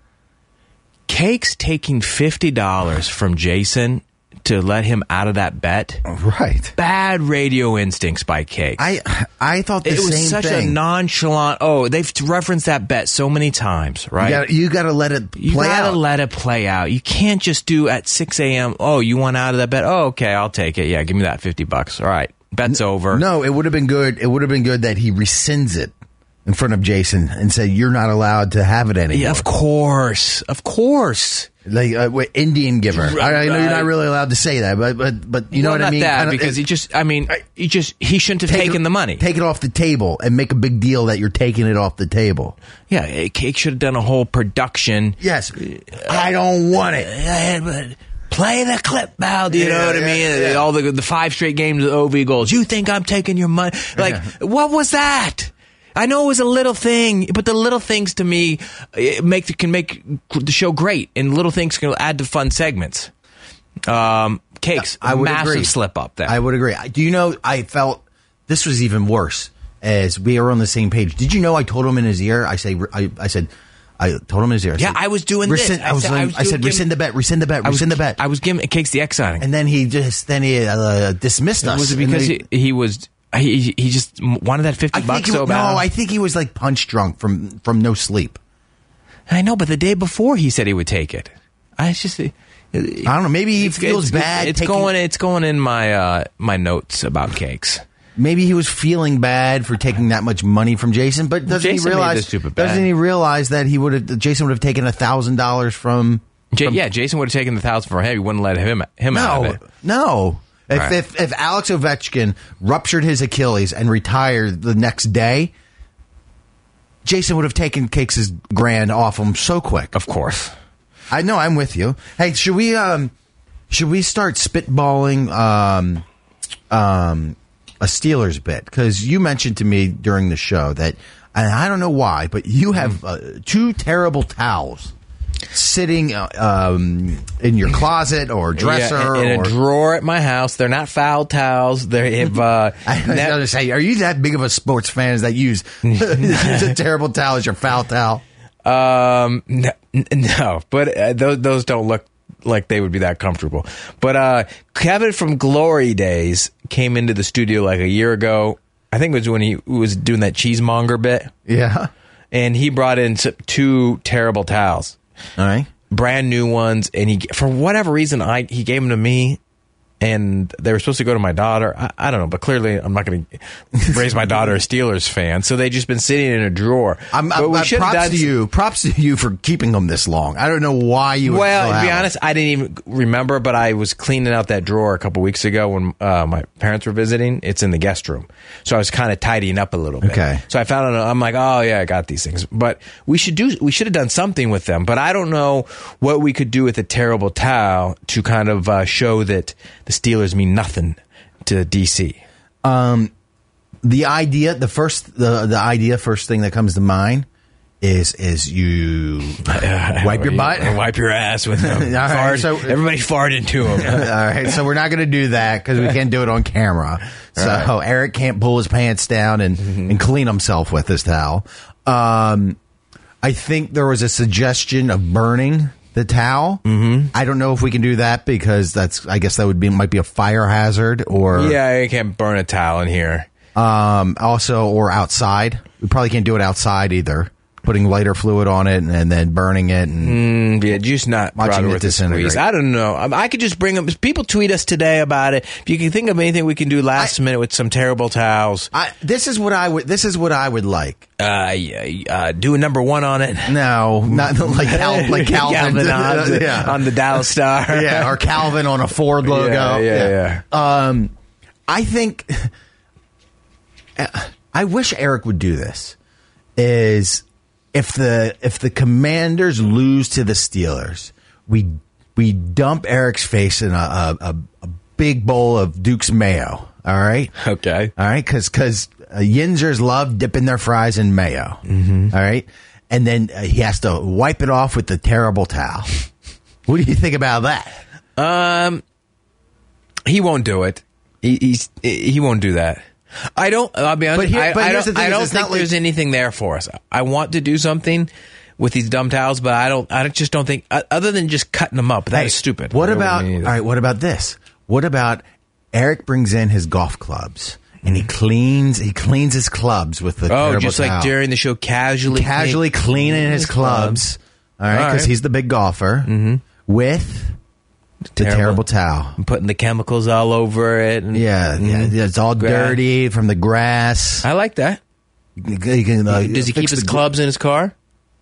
Speaker 7: Cake's taking fifty dollars from Jason to let him out of that bet.
Speaker 8: Right.
Speaker 7: Bad radio instincts by Cake.
Speaker 8: I I thought the
Speaker 7: it was
Speaker 8: same
Speaker 7: such
Speaker 8: thing.
Speaker 7: a nonchalant. Oh, they've referenced that bet so many times, right?
Speaker 8: You gotta, you gotta let it
Speaker 7: You
Speaker 8: play
Speaker 7: gotta
Speaker 8: out.
Speaker 7: let it play out. You can't just do at six a.m. Oh, you want out of that bet? Oh, okay, I'll take it. Yeah, give me that fifty bucks. All right, bet's over.
Speaker 8: No, it would have been good. It would have been good that he rescinds it in front of Jason and said, "You're not allowed to have it anymore."
Speaker 7: Yeah, of course, of course.
Speaker 8: Like uh, what, Indian giver. I, I know you're not really allowed to say that, but but but you know
Speaker 7: Well,
Speaker 8: what
Speaker 7: not
Speaker 8: I mean.
Speaker 7: That,
Speaker 8: Kinda-
Speaker 7: because
Speaker 8: it-
Speaker 7: he just. I mean, he just he shouldn't have
Speaker 8: take
Speaker 7: taken
Speaker 8: it-
Speaker 7: the money.
Speaker 8: Take it off the table and make a big deal that you're taking it off the table.
Speaker 7: Yeah, Cake should have done a whole production.
Speaker 8: Yes, I don't want it.
Speaker 7: Yeah, but play the clip, Val. Do you
Speaker 8: Yeah,
Speaker 7: know what I
Speaker 8: yeah,
Speaker 7: mean?
Speaker 8: yeah.
Speaker 7: All the the five straight games of O V goals. You think I'm taking your money? Like, what was that? I know it was a little thing, but the little things to me it make the, can make the show great, and little things can add to fun segments. Um, Cakes,
Speaker 8: I would
Speaker 7: massive
Speaker 8: agree.
Speaker 7: slip up there.
Speaker 8: I would agree. I- Do you know? I felt this was even worse as we were on the same page. Did you know? I told him in his ear. I say. I, I said. I told him in his ear. I
Speaker 7: Yeah,
Speaker 8: said,
Speaker 7: I was doing this.
Speaker 8: rescind,
Speaker 7: I
Speaker 8: I was.
Speaker 7: said-
Speaker 8: like-
Speaker 7: I was
Speaker 8: I said,
Speaker 7: doing-
Speaker 8: rescind the bet. Rescind the bet.
Speaker 7: I was,
Speaker 8: Rescind the bet.
Speaker 7: I was giving Cakes the exciting.
Speaker 8: And then he just then he uh, dismissed us.
Speaker 7: Was it
Speaker 8: And
Speaker 7: because
Speaker 8: they-
Speaker 7: he, he was he he just wanted that fifty
Speaker 8: I think
Speaker 7: bucks
Speaker 8: he,
Speaker 7: so
Speaker 8: no,
Speaker 7: bad?
Speaker 8: I think he was like punch drunk from from no sleep.
Speaker 7: I know, but the day before he said he would take it. I it's just I
Speaker 8: I don't know. Maybe he feels
Speaker 7: it's,
Speaker 8: bad.
Speaker 7: It's
Speaker 8: taking-
Speaker 7: going. It's going in my uh, my notes about Cakes.
Speaker 8: Maybe he was feeling bad for taking that much money from Jason, but doesn't
Speaker 7: Jason
Speaker 8: he
Speaker 7: made
Speaker 8: realize?
Speaker 7: this stupid bet.
Speaker 8: Doesn't he realize that he would have? Jason would have taken a thousand dollars from.
Speaker 7: J-
Speaker 8: from
Speaker 7: yeah, Jason would have taken the thousand for him. He wouldn't let him him out
Speaker 8: no,
Speaker 7: of it.
Speaker 8: no. If,
Speaker 7: Right.
Speaker 8: if if Alex Ovechkin ruptured his Achilles and retired the next day, Jason would have taken Cakes' grand off him so quick.
Speaker 7: Of course.
Speaker 8: I know. I'm with you. Hey, should we um, should we start spitballing um, um, a Steelers bit? Because you mentioned to me during the show that, and I don't know why, but you have uh, two terrible towels sitting uh, um, in your closet or dresser
Speaker 7: Yeah, in, in
Speaker 8: or
Speaker 7: a drawer at my house. They're not foul towels. They have. Uh,
Speaker 8: I was
Speaker 7: ne-
Speaker 8: going to say, are you that big of a sports fan that use use a terrible towel as your foul towel?
Speaker 7: Um, no, n- no, but uh, those those don't look like they would be that comfortable. But uh, Kevin from Glory Days came into the studio like a year ago. I think it was when he was doing that cheesemonger bit,
Speaker 8: Yeah.
Speaker 7: and he brought in s- two terrible towels.
Speaker 8: All right.
Speaker 7: Brand new ones, and he for whatever reason I he gave them to me, and they were supposed to go to my daughter. I, I don't know, but clearly I'm not going to raise my daughter a Steelers fan, so they just been sitting in a drawer.
Speaker 8: I'm,
Speaker 7: But
Speaker 8: I'm,
Speaker 7: we
Speaker 8: I'm
Speaker 7: should have
Speaker 8: props
Speaker 7: done
Speaker 8: to you. Props to you for keeping them this long. I don't know why you. would
Speaker 7: Well,
Speaker 8: still
Speaker 7: to
Speaker 8: have
Speaker 7: be
Speaker 8: them.
Speaker 7: honest, I didn't even remember, but I was cleaning out that drawer a couple weeks ago when uh, my parents were visiting. It's in the guest room, so I was kind of tidying up a little bit.
Speaker 8: Okay.
Speaker 7: So I found it. I'm like, oh yeah, I got these things. But we should do. We should have done something with them. But I don't know what we could do with a terrible towel to kind of uh, show that the Steelers mean nothing to D C.
Speaker 8: Um, the idea, the first, the the idea, first thing that comes to mind is is you wipe your butt,
Speaker 7: and wipe your ass with them.
Speaker 8: All right,
Speaker 7: Fart-
Speaker 8: so-
Speaker 7: everybody fart into them.
Speaker 8: All right, so we're not going to do that because we can't do it on camera. So
Speaker 7: right.
Speaker 8: Eric can't pull his pants down and,
Speaker 7: Mm-hmm.
Speaker 8: and clean himself with his towel. Um, I think there was a suggestion of burning the towel. Mm-hmm. I don't know if we can do that because that's. I guess that would be might be a fire hazard or
Speaker 7: Yeah, you can't burn a towel in here.
Speaker 8: um, also or outside. We probably can't do it outside either. Putting lighter fluid on it and, and then burning it and
Speaker 7: Mm, yeah, just not
Speaker 8: Watching
Speaker 7: probably
Speaker 8: it
Speaker 7: worth the
Speaker 8: disintegrate.
Speaker 7: squeeze. I don't know. I, I could just bring them. People tweet us today about it. If you can think of anything we can do last minute with some terrible towels,
Speaker 8: I, this is what I would. This is what I would like.
Speaker 7: uh, yeah, uh, do a number one on it.
Speaker 8: No, not like Cal, like Calvin,
Speaker 7: on, the,
Speaker 8: yeah.
Speaker 7: on the Dallas Star.
Speaker 8: yeah, or Calvin on a Ford logo.
Speaker 7: Yeah, yeah,
Speaker 8: Um, I think I wish Eric would do this. Is if the if the Commanders lose to the Steelers, we we dump Eric's face in a a, a, a big bowl of Duke's mayo. All right.
Speaker 7: Okay.
Speaker 8: All right, because because uh, Yinzers love dipping their fries in mayo. Mm-hmm. All right, and then uh, he has to wipe it off with the terrible towel. What do you think about that?
Speaker 7: Um, he won't do it. He, he's he won't do that. I don't. I'll be honest.
Speaker 8: But here-
Speaker 7: I,
Speaker 8: but
Speaker 7: I
Speaker 8: here's
Speaker 7: don't,
Speaker 8: the thing
Speaker 7: I
Speaker 8: is
Speaker 7: don't
Speaker 8: it's
Speaker 7: think
Speaker 8: not like-
Speaker 7: there's anything there for us. I want to do something with these dumb towels, but I don't. I just don't think. uh, Other than just cutting them up, that
Speaker 8: Hey,
Speaker 7: is stupid.
Speaker 8: What
Speaker 7: I don't
Speaker 8: about?
Speaker 7: mean
Speaker 8: All
Speaker 7: either.
Speaker 8: right. What about this? What about Eric brings in his golf clubs and he cleans. He cleans his clubs with the
Speaker 7: Oh,
Speaker 8: terrible
Speaker 7: just like
Speaker 8: towel.
Speaker 7: during the show, casually,
Speaker 8: casually
Speaker 7: clean-
Speaker 8: cleaning his clubs. All right,
Speaker 7: All
Speaker 8: because
Speaker 7: right.
Speaker 8: he's the big golfer
Speaker 7: Mm-hmm.
Speaker 8: with the terrible,
Speaker 7: Terrible.
Speaker 8: towel.
Speaker 7: and putting the chemicals all over it. And,
Speaker 8: Yeah, yeah,
Speaker 7: Mhm.
Speaker 8: yeah, it's all
Speaker 7: Grass.
Speaker 8: dirty from the grass.
Speaker 7: I like that.
Speaker 8: You can, uh,
Speaker 7: Does he
Speaker 8: fix
Speaker 7: keep his
Speaker 8: the-
Speaker 7: clubs in his car?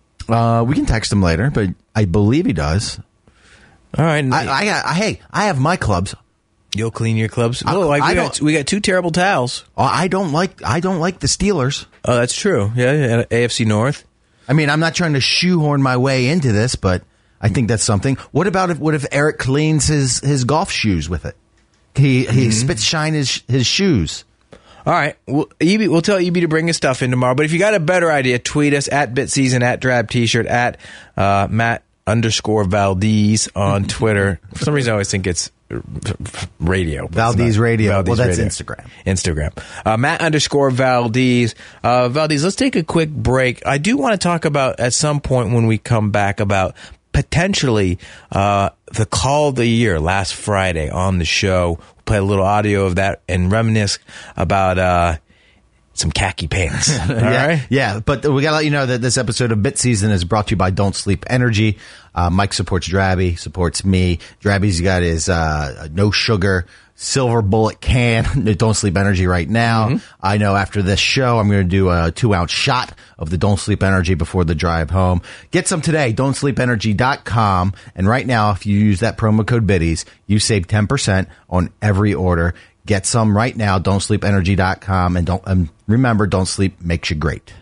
Speaker 8: Uh, we can text him later, but I believe he does.
Speaker 7: All right,
Speaker 8: I, I, got- I hey, I have my clubs.
Speaker 7: you'll clean your clubs.
Speaker 8: I-
Speaker 7: Oh, like
Speaker 8: I
Speaker 7: we got
Speaker 8: don't-
Speaker 7: we got two terrible towels.
Speaker 8: Oh, I don't like. I don't like the Steelers.
Speaker 7: Oh, that's true. Yeah, yeah, A F C North.
Speaker 8: I mean, I'm not trying to shoehorn my way into this, but I think that's something. What about if what if Eric cleans his, his golf shoes with it? He he
Speaker 7: Mm-hmm.
Speaker 8: spits shine his his shoes.
Speaker 7: All right, we'll, E B, we'll tell E B to bring his stuff in tomorrow. But if you got a better idea, tweet us at BitSeason, at Drab T-shirt, at uh, Matt underscore Valdez on Twitter. For some reason, I always think it's radio. but it's
Speaker 8: Valdez
Speaker 7: not.
Speaker 8: Radio.
Speaker 7: Valdez
Speaker 8: Well, that's
Speaker 7: Radio.
Speaker 8: Instagram.
Speaker 7: Instagram. Uh, Matt underscore Valdez. Uh, Valdez, let's take a quick break. I do want to talk about, at some point when we come back, about potentially uh, the call of the year last Friday on the show. We'll play a little audio of that and reminisce about uh, some khaki pants. All
Speaker 8: yeah,
Speaker 7: right?
Speaker 8: yeah. But we got to let you know that this episode of Bit Season is brought to you by Don't Sleep Energy. Uh, Mike supports Drabby, supports me. Drabby's got his uh, no sugar silver bullet can. Don't Sleep Energy right now.
Speaker 7: Mm-hmm.
Speaker 8: I know after this show, I'm going to do a two ounce shot of the Don't Sleep Energy before the drive home. Get some today, don't sleep energy dot com. And right now, if you use that promo code BIDDIES, you save ten percent on every order. Get some right now, don't sleep energy dot com. And don't um, remember, Don't Sleep makes you great.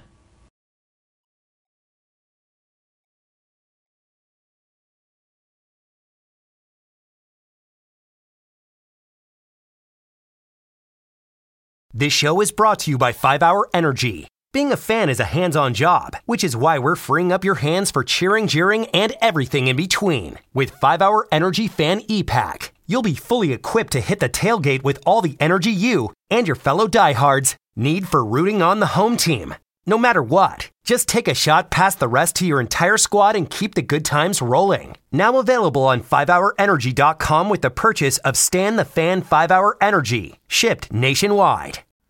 Speaker 2: This show is brought to you by five hour Energy. Being a fan is a hands-on job, which is why we're freeing up your hands for cheering, jeering, and everything in between. With five hour Energy Fan E-Pack, you'll be fully equipped to hit the tailgate with all the energy you and your fellow diehards need for rooting on the home team. No matter what, just take a shot past the rest to your entire squad and keep the good times rolling. Now available on five hour energy dot com with the purchase of Stan the Fan five hour Energy, shipped nationwide.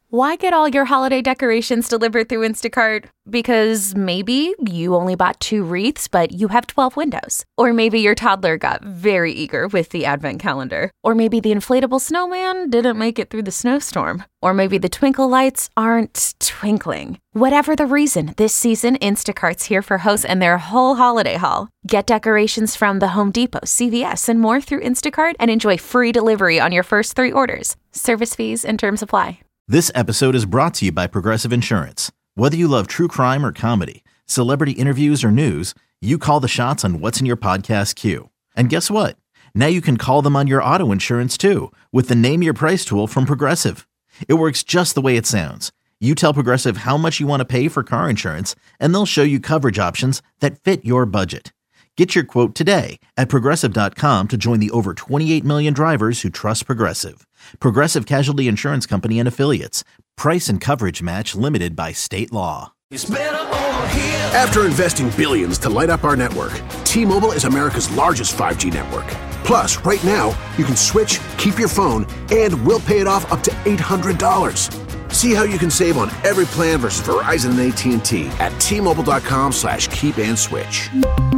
Speaker 9: Why get all your holiday decorations delivered through Instacart? Because maybe you only bought two wreaths, but you have twelve windows. Or maybe your toddler got very eager with the advent calendar. Or maybe the inflatable snowman didn't make it through the snowstorm. Or maybe the twinkle lights aren't twinkling. Whatever the reason, this season, Instacart's here for hosts and their whole holiday haul. Get decorations from the Home Depot, C V S, and more through Instacart and enjoy free delivery on your first three orders. Service fees and terms apply.
Speaker 3: This episode is brought to you by Progressive Insurance. Whether you love true crime or comedy, celebrity interviews or news, you call the shots on what's in your podcast queue. And guess what? Now you can call them on your auto insurance too with the Name Your Price tool from Progressive. It works just the way it sounds. You tell Progressive how much you want to pay for car insurance, and they'll show you coverage options that fit your budget. Get your quote today at Progressive dot com to join the over twenty-eight million drivers who trust Progressive. Progressive Casualty Insurance Company and Affiliates. Price and coverage match limited by state law.
Speaker 5: After investing billions to light up our network, T-Mobile is America's largest five G network. Plus, right now, you can switch, keep your phone, and we'll pay it off up to eight hundred dollars. See how you can save on every plan versus Verizon and A T and T at T-Mobile.com slash keep and switch.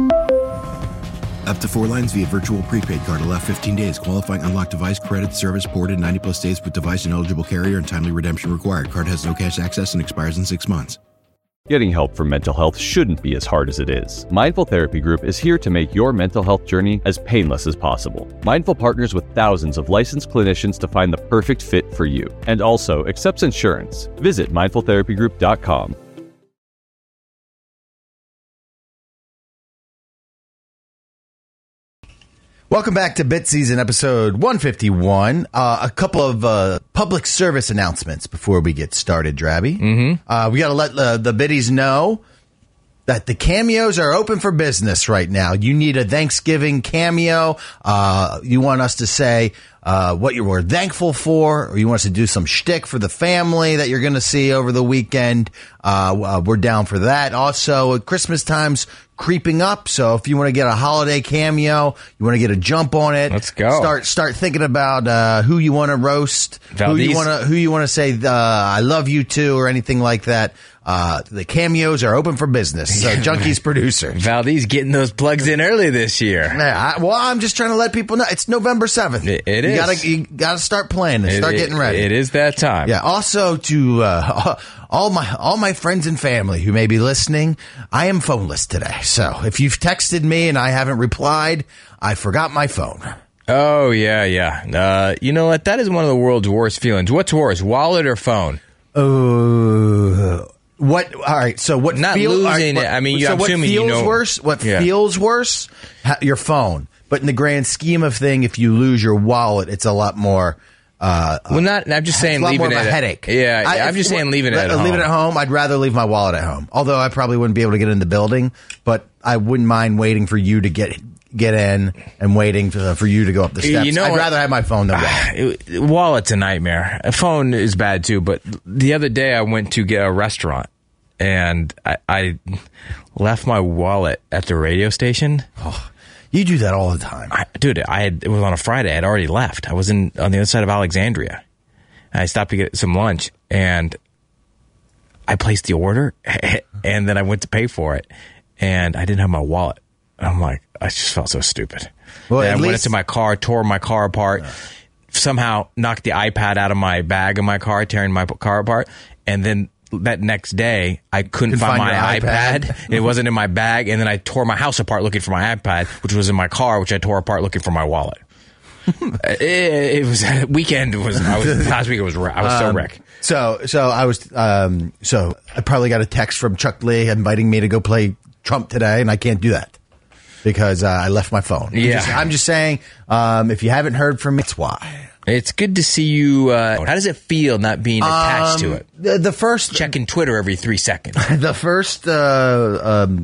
Speaker 6: Up to four lines via virtual prepaid card. Allow fifteen days. Qualifying unlocked device credit service ported ninety plus days with device and eligible carrier and timely redemption required. Card has no cash access and expires in six months.
Speaker 10: Getting help for mental health shouldn't be as hard as it is. Mindful Therapy Group is here to make your mental health journey as painless as possible. Mindful partners with thousands of licensed clinicians to find the perfect fit for you, and also accepts insurance. Visit mindful therapy group dot com.
Speaker 8: Welcome back to Bit Season, episode one fifty-one. Uh, a couple of uh, public service announcements before we get started, Drabby.
Speaker 7: Mm-hmm.
Speaker 8: Uh, we got to let uh, the biddies know that the cameos are open for business right now. You need a Thanksgiving cameo. Uh, you want us to say uh, what you were thankful for, or you want us to do some shtick for the family that you're going to see over the weekend. Uh, uh, we're down for that. Also, Christmas time's creeping up, so if you want to get a holiday cameo, you want to get a jump on it.
Speaker 7: Let's go.
Speaker 8: Start start thinking about uh, who you want to roast, who you want to who you want to say uh, I love you to, or anything like that. Uh, the cameos are open for business. So Junkie's producer
Speaker 7: Valdez getting those plugs in early this year.
Speaker 8: Yeah, I, well, I'm just trying to let people know it's November seventh.
Speaker 7: It, it
Speaker 8: you
Speaker 7: is.
Speaker 8: Gotta, you gotta start planning.
Speaker 7: It,
Speaker 8: start
Speaker 7: it,
Speaker 8: getting ready.
Speaker 7: It is that time.
Speaker 8: Yeah. Also, to uh, all my all my friends and family who may be listening, I am phoneless today. So if you've texted me and I haven't replied, I forgot my phone.
Speaker 7: Oh yeah, yeah. Uh, you know what? That is one of the world's worst feelings. What's worse, wallet or phone?
Speaker 8: Oh. Uh, What? All right. So what?
Speaker 7: Not
Speaker 8: feel,
Speaker 7: losing
Speaker 8: right, what,
Speaker 7: it. I mean,
Speaker 8: so
Speaker 7: I'm
Speaker 8: what
Speaker 7: assuming
Speaker 8: feels
Speaker 7: you know.
Speaker 8: worse? What
Speaker 7: yeah.
Speaker 8: feels worse? Ha, your phone. But in the grand scheme of thing, if you lose your wallet, it's a lot more. Uh,
Speaker 7: well, not. I'm just saying,
Speaker 8: it's a lot
Speaker 7: leaving
Speaker 8: more of
Speaker 7: it
Speaker 8: a
Speaker 7: at,
Speaker 8: headache.
Speaker 7: Yeah,
Speaker 8: I,
Speaker 7: I'm just
Speaker 8: if,
Speaker 7: saying, leaving it at
Speaker 8: leave
Speaker 7: home.
Speaker 8: Leave it at home. I'd rather leave my wallet at home. Although I probably wouldn't be able to get in the building, but I wouldn't mind waiting for you to get get in and waiting for, for you to go up the steps.
Speaker 7: You know
Speaker 8: I'd
Speaker 7: what?
Speaker 8: rather have my phone than wallet.
Speaker 7: Wallet's a nightmare. A phone is bad too. But the other day, I went to get a restaurant. And I, I left my wallet at the radio station.
Speaker 8: Oh, you do that all the time.
Speaker 7: I, dude, I had, it was on a Friday. I had already left. I was in on the other side of Alexandria. I stopped to get some lunch, and I placed the order, and then I went to pay for it, and I didn't have my wallet. I'm like, I just felt so stupid.
Speaker 8: Well,
Speaker 7: and I
Speaker 8: least-
Speaker 7: went into my car, tore my car apart, yeah. somehow knocked the iPad out of my bag in my car, tearing my car apart, and then that next day, I couldn't find, find my iPad. iPad. It wasn't in my bag. And then I tore my house apart looking for my iPad, which was in my car, which I tore apart looking for my wallet. it, it was weekend. Was I was last week? It was I was so
Speaker 8: um,
Speaker 7: wrecked.
Speaker 8: So so I was um, so I probably got a text from Chuck Lee inviting me to go play Trump today, and I can't do that because uh, I left my phone.
Speaker 7: Yeah,
Speaker 8: I'm just, I'm just saying. Um, if you haven't heard from me, it's why.
Speaker 7: It's good to see you. Uh, how does it feel not being attached
Speaker 8: um,
Speaker 7: to it?
Speaker 8: The, the first
Speaker 7: checking Twitter every three seconds.
Speaker 8: The first uh, um,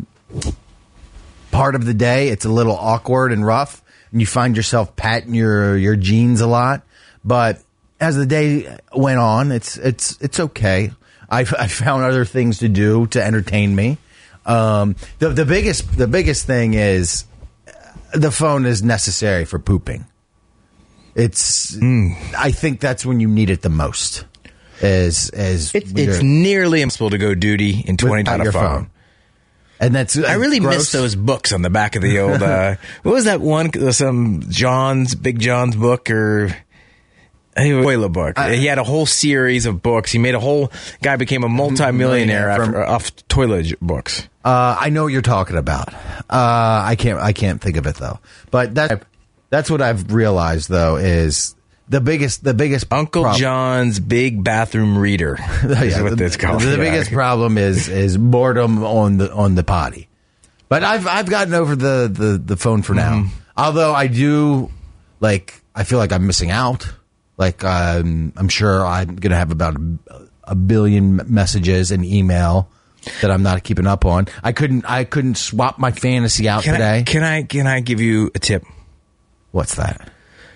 Speaker 8: part of the day, it's a little awkward and rough, and you find yourself patting your your jeans a lot. But as the day went on, it's it's it's okay. I I found other things to do to entertain me. Um, the the biggest the biggest thing is the phone is necessary for pooping. It's. Mm. I think that's when you need it the most. Is is
Speaker 7: it's, it's nearly impossible to go duty in twenty without your phone. phone.
Speaker 8: And that's
Speaker 7: I really
Speaker 8: gross.
Speaker 7: miss those books on the back of the old. Uh, what was that one? Some John's Big John's book or toilet book. I, he had a whole series of books. He made a whole guy became a multimillionaire
Speaker 8: from,
Speaker 7: after off toilet books.
Speaker 8: Uh, I know what you're talking about. Uh, I can't. I can't think of it though. But that that's what I've realized though is the biggest. The biggest
Speaker 7: Uncle
Speaker 8: prob-
Speaker 7: John's Big Bathroom Reader. Is
Speaker 8: yeah,
Speaker 7: what
Speaker 8: the,
Speaker 7: it's called.
Speaker 8: The
Speaker 7: yeah.
Speaker 8: biggest problem is is boredom on the on the potty. But I've I've gotten over the, the, the phone for now. Mm-hmm. Although I do like I feel like I'm missing out. Like um, I'm sure I'm gonna have about a, a billion messages and email that I'm not keeping up on. I couldn't I couldn't swap my fantasy out
Speaker 7: can
Speaker 8: today.
Speaker 7: I, can I can I give you a tip?
Speaker 8: What's that?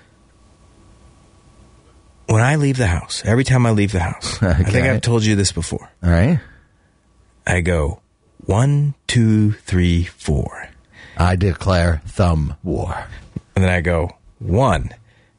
Speaker 7: When I leave the house, every time I leave the house, okay. I think I've told you this before.
Speaker 8: All right.
Speaker 7: I go one, two, three, four.
Speaker 8: I declare thumb war.
Speaker 7: And then I go one,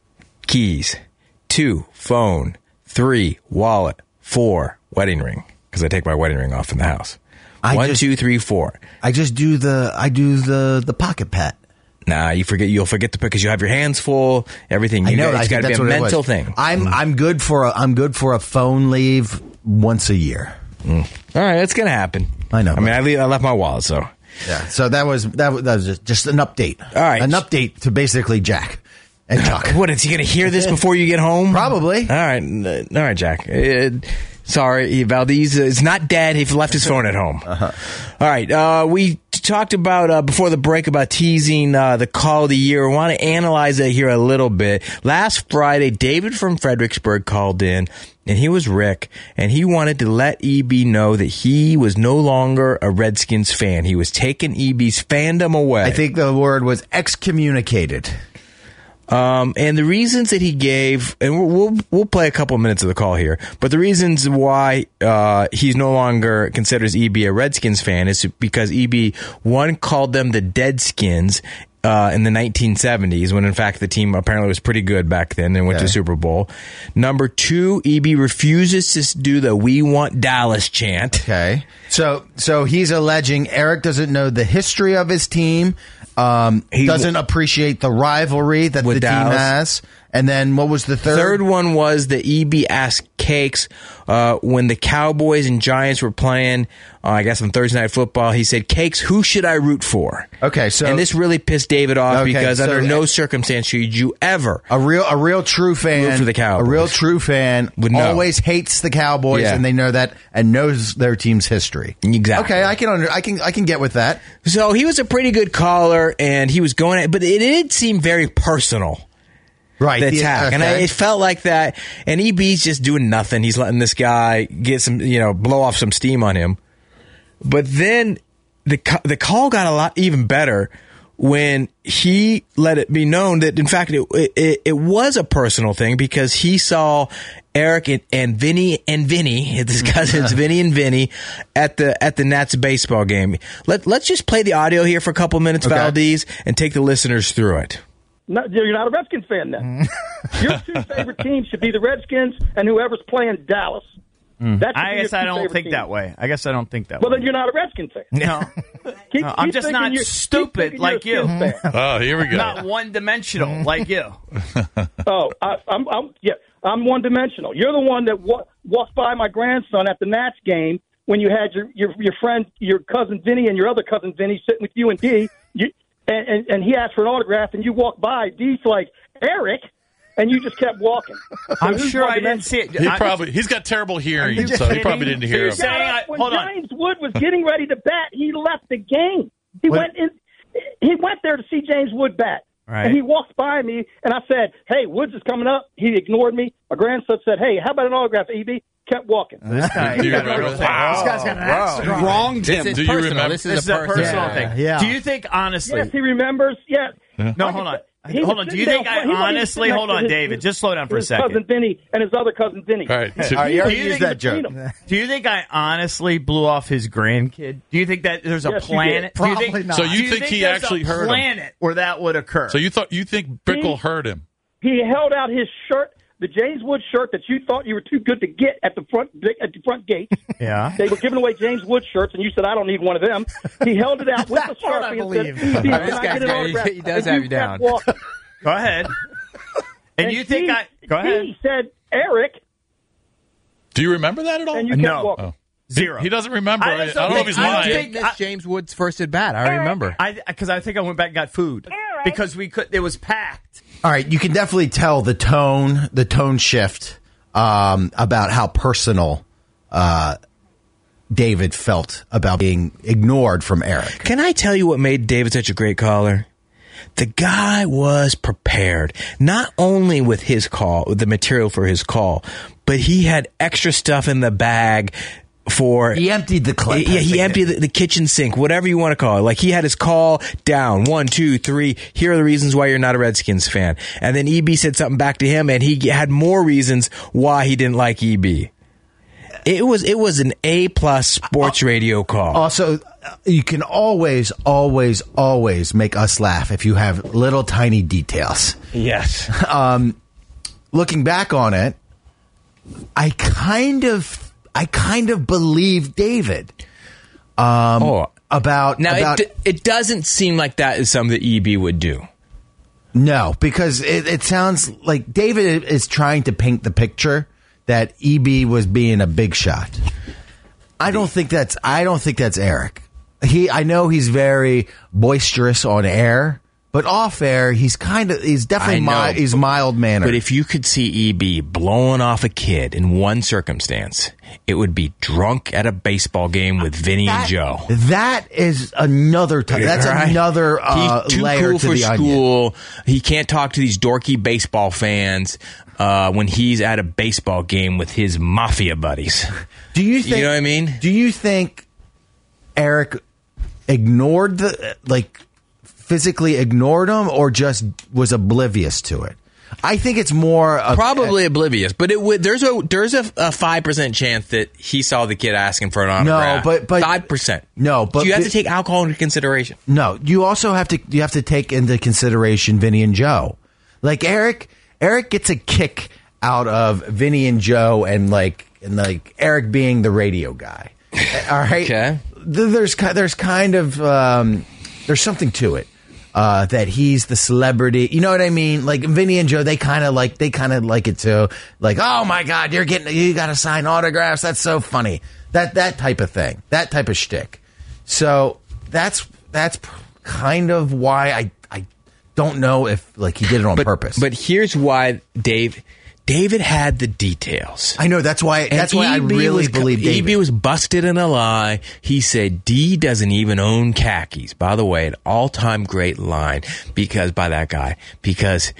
Speaker 7: keys, two, phone, three, wallet, four, wedding ring. Because I take my wedding ring off in the house. I one, just, two, three, four.
Speaker 8: I just do the I do the the pocket pet.
Speaker 7: Nah, you forget. You'll forget to put because you have your hands full. Everything. You
Speaker 8: I know.
Speaker 7: Got, it's got to be a mental thing.
Speaker 8: I'm I'm good for a I'm good for a phone leave once a year.
Speaker 7: Mm. All right, it's gonna happen.
Speaker 8: I know.
Speaker 7: I mean, I, leave, I left my wallet, so
Speaker 8: yeah. So that was that was, that was just, just an update.
Speaker 7: All right,
Speaker 8: an update to basically Jack and Chuck.
Speaker 7: What is he gonna hear this before you get home?
Speaker 8: Probably.
Speaker 7: All right, all right, Jack. Uh, Sorry, Valdez is not dead. He left his phone at home. Uh-huh. All right. Uh, we talked about uh, before the break about teasing uh, the call of the year. We want to analyze it here a little bit. Last Friday, David from Fredericksburg called in, and he was Rick, and he wanted to let E B know that he was no longer a Redskins fan. He was taking E B's fandom away.
Speaker 8: I think the word was excommunicated.
Speaker 7: Um, and the reasons that he gave, and we'll, we'll we'll play a couple of minutes of the call here, but the reasons why uh, he's no longer considers E B a Redskins fan is because E B, one, called them the Deadskins uh, in the nineteen seventies, when in fact the team apparently was pretty good back then and went okay. to the Super Bowl. Number two, E B refuses to do the "We Want Dallas" chant.
Speaker 8: Okay. So, so he's alleging Eric doesn't know the history of his team. Um, he doesn't appreciate the rivalry that the Dallas. team has. And then what was the third?
Speaker 7: Third one was the E B asked Cakes uh, when the Cowboys and Giants were playing, uh, I guess on Thursday Night Football, he said, Cakes, who should I root for?
Speaker 8: Okay, so...
Speaker 7: And this really pissed David off
Speaker 8: okay,
Speaker 7: because
Speaker 8: so
Speaker 7: under no circumstance should you ever
Speaker 8: a real a real true fan
Speaker 7: root for the Cowboys.
Speaker 8: A real true fan
Speaker 7: Would know.
Speaker 8: always hates the Cowboys,
Speaker 7: yeah.
Speaker 8: and they know that and knows their team's history.
Speaker 7: Exactly.
Speaker 8: Okay, I can under, I can I can get with that.
Speaker 7: So he was a pretty good caller, and he was going, but it did seem very personal.
Speaker 8: Right,
Speaker 7: the attack,
Speaker 8: okay.
Speaker 7: and I, it felt like that. And E B's just doing nothing. He's letting this guy get some, you know, blow off some steam on him. But then the the call got a lot even better when he let it be known that, in fact, it it, it was a personal thing because he saw Eric and, and Vinny and Vinny, his cousins Vinny and Vinny, at the at the Nats baseball game. Let let's just play the audio here for a couple minutes, okay. Valdez, and take the listeners through it.
Speaker 11: No, you're not a Redskins fan then. Your two favorite teams should be the Redskins and whoever's playing Dallas.
Speaker 12: Mm. That I guess I don't think teams. that way. I guess I don't think that
Speaker 11: well,
Speaker 12: way.
Speaker 11: Well, then you're not a Redskins fan.
Speaker 12: No. keep, no I'm keep just not stupid like you.
Speaker 13: Oh, here we go.
Speaker 12: Not one-dimensional like you.
Speaker 11: oh, I, I'm, I'm yeah, I'm one-dimensional. You're the one that wa- walked by my grandson at the Nats game when you had your, your, your friend, your cousin Vinny and your other cousin Vinny sitting with you and D. You, And, and, and he asked for an autograph, and you walked by. Dee's like, Eric, and you just kept walking. So
Speaker 12: I'm sure I didn't see it.
Speaker 13: He
Speaker 12: I,
Speaker 13: probably he's got terrible hearing, so he probably didn't hear him.
Speaker 11: I, when James on. Wood was getting ready to bat, he left the game. He what? went in. He went there to see James Wood bat,
Speaker 12: right.
Speaker 11: and he walked by me, and I said, "Hey, Woods is coming up." He ignored me. My grandson said, "Hey, how about an autograph, E B?" Kept walking.
Speaker 12: This guy,
Speaker 13: Do you remember?
Speaker 12: Wow. This guy's got an axe
Speaker 13: wow.
Speaker 12: wrong.
Speaker 7: This is
Speaker 13: Do
Speaker 7: personal.
Speaker 13: you remember?
Speaker 7: This is,
Speaker 12: this
Speaker 7: a,
Speaker 12: is a personal
Speaker 7: yeah.
Speaker 12: thing.
Speaker 8: Yeah.
Speaker 12: Do you think honestly?
Speaker 11: Yes, he remembers. Yes.
Speaker 12: No,
Speaker 11: like
Speaker 12: hold on.
Speaker 11: He
Speaker 12: Hold on. Do you think I honestly? Hold on,
Speaker 11: his,
Speaker 12: David. Just slow down for
Speaker 11: his
Speaker 12: a second.
Speaker 11: Cousin Vinny and his other cousin Vinny.
Speaker 13: All right.
Speaker 8: So, All right you already used that joke.
Speaker 12: Do you think I honestly blew off his grandkid? Do you think that there's a
Speaker 11: yes,
Speaker 12: planet?
Speaker 8: Probably
Speaker 12: think,
Speaker 8: not.
Speaker 13: So you,
Speaker 12: you
Speaker 13: think,
Speaker 12: think
Speaker 13: he actually heard him?
Speaker 12: Planet where that would occur.
Speaker 13: So you thought you think Bickle heard him?
Speaker 11: He held out his shirt. the James Woods shirt that you thought you were too good to get at the front at the front gate.
Speaker 12: Yeah.
Speaker 11: They were giving away James Woods shirts, and you said, I don't need one of them. He held it out with the Sharpie and said,
Speaker 12: believe.
Speaker 11: "E B,
Speaker 7: This
Speaker 11: can I
Speaker 7: guy's
Speaker 11: get an
Speaker 7: got-
Speaker 11: autograph?"
Speaker 7: he does
Speaker 11: And
Speaker 7: have you down.
Speaker 11: kept walking.
Speaker 12: Go ahead. And,
Speaker 11: And
Speaker 12: you think
Speaker 11: he-
Speaker 12: I... Go ahead.
Speaker 11: He said, Eric,
Speaker 13: Do you remember that at all?
Speaker 11: and you kept
Speaker 12: No.
Speaker 11: walking.
Speaker 13: Oh.
Speaker 12: Zero.
Speaker 13: He, he doesn't remember.
Speaker 12: I
Speaker 13: I,
Speaker 12: just
Speaker 13: I don't
Speaker 12: don't
Speaker 13: know if he's
Speaker 12: think- I don't
Speaker 13: lying.
Speaker 12: think-
Speaker 7: That's James Woods' first at bat. I remember.
Speaker 12: I Because I think I went back and got food. Because we could. It was packed.
Speaker 8: All right, you can definitely tell the tone, the tone shift um, about how personal uh, David felt about being ignored from Eric.
Speaker 7: Can I tell you what made David such a great caller? The guy was prepared, not only with his call, with the material for his call, but he had extra stuff in the bag for...
Speaker 8: He emptied the clip.
Speaker 7: Yeah, he emptied the, the kitchen sink, whatever you want to call it. Like, he had his call down. One, two, three. Here are the reasons why you're not a Redskins fan. And then E B said something back to him, and he had more reasons why he didn't like E B. It was it was an A-plus sports radio call.
Speaker 8: Also, you can always, always, always make us laugh if you have little tiny details.
Speaker 7: Yes.
Speaker 8: Um, looking back on it, I kind of, I kind of believe David. Um,
Speaker 7: Oh.
Speaker 8: about
Speaker 7: Now,
Speaker 8: about
Speaker 7: it, it doesn't seem like that is something that E B would do.
Speaker 8: no, because it, it sounds like David is trying to paint the picture that E B was being a big shot. I don't think that's I don't think that's Eric. He I know he's very boisterous on air, but off air he's kind of he's definitely
Speaker 7: I know,
Speaker 8: mi- he's
Speaker 7: but-
Speaker 8: mild mannered.
Speaker 7: But if you could see E B blowing off a kid in one circumstance, it would be drunk at a baseball game with Vinny and Joe.
Speaker 8: That is another t- that's
Speaker 7: Right?
Speaker 8: another uh,
Speaker 7: He's too
Speaker 8: layer
Speaker 7: cool
Speaker 8: to
Speaker 7: for
Speaker 8: the onion.
Speaker 7: school. He can't talk to these dorky baseball fans uh, when he's at a baseball game with his mafia buddies.
Speaker 8: Do you think
Speaker 7: You know what I mean?
Speaker 8: Do you think Eric ignored the like physically ignored him or just was oblivious to it? I think it's more of,
Speaker 7: Probably oblivious, but it would. There's a there's a five percent chance that he saw the kid asking for an
Speaker 8: No,
Speaker 7: autograph.
Speaker 8: but- but-
Speaker 7: five percent.
Speaker 8: No, but
Speaker 7: So you have
Speaker 8: the-
Speaker 7: to take alcohol into consideration.
Speaker 8: No, you also have to you have to take into consideration Vinny and Joe. Like Eric, Eric gets a kick out of Vinny and Joe, and like and like Eric being the radio guy. All right,
Speaker 7: Okay.
Speaker 8: Th- There's ki- there's kind of um, there's something to it. Uh, that he's the celebrity, you know what I mean? Like Vinny and Joe, they kind of like they kind of like it too. Like, oh my God, you're getting you got to sign autographs. That's so funny. That that type of thing, that type of shtick. So that's that's p- kind of why I I don't know if like he did it on
Speaker 7: But,
Speaker 8: purpose.
Speaker 7: but here's why Dave David had the details.
Speaker 8: I know that's why
Speaker 7: And
Speaker 8: that's why I
Speaker 7: E B
Speaker 8: really
Speaker 7: was,
Speaker 8: believe
Speaker 7: E
Speaker 8: David.
Speaker 7: B was busted in a lie. He said D doesn't even own khakis. By the way, an all-time great line because by that guy because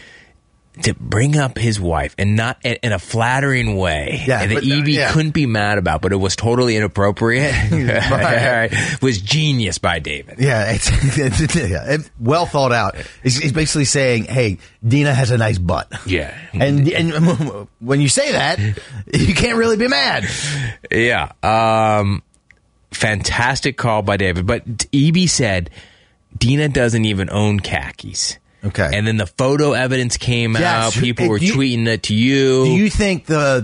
Speaker 7: to bring up his wife and not in, in a flattering way,
Speaker 8: Yeah,
Speaker 7: and that
Speaker 8: but,
Speaker 7: E B
Speaker 8: uh, yeah.
Speaker 7: couldn't be mad about, but it was totally inappropriate.
Speaker 8: Right.
Speaker 7: Was genius by David.
Speaker 8: Yeah, it's, it's yeah, it, well thought out. He's, he's basically saying, "Hey, Dina has a nice butt."
Speaker 7: Yeah.
Speaker 8: and and when you say that, you can't really be mad.
Speaker 7: Yeah. Um, fantastic call by David. But E B said Dina doesn't even own khakis.
Speaker 8: Okay.
Speaker 7: And then the photo evidence came
Speaker 8: Yes.
Speaker 7: out. People
Speaker 8: Hey,
Speaker 7: were
Speaker 8: do you-
Speaker 7: tweeting it to you.
Speaker 8: Do you think the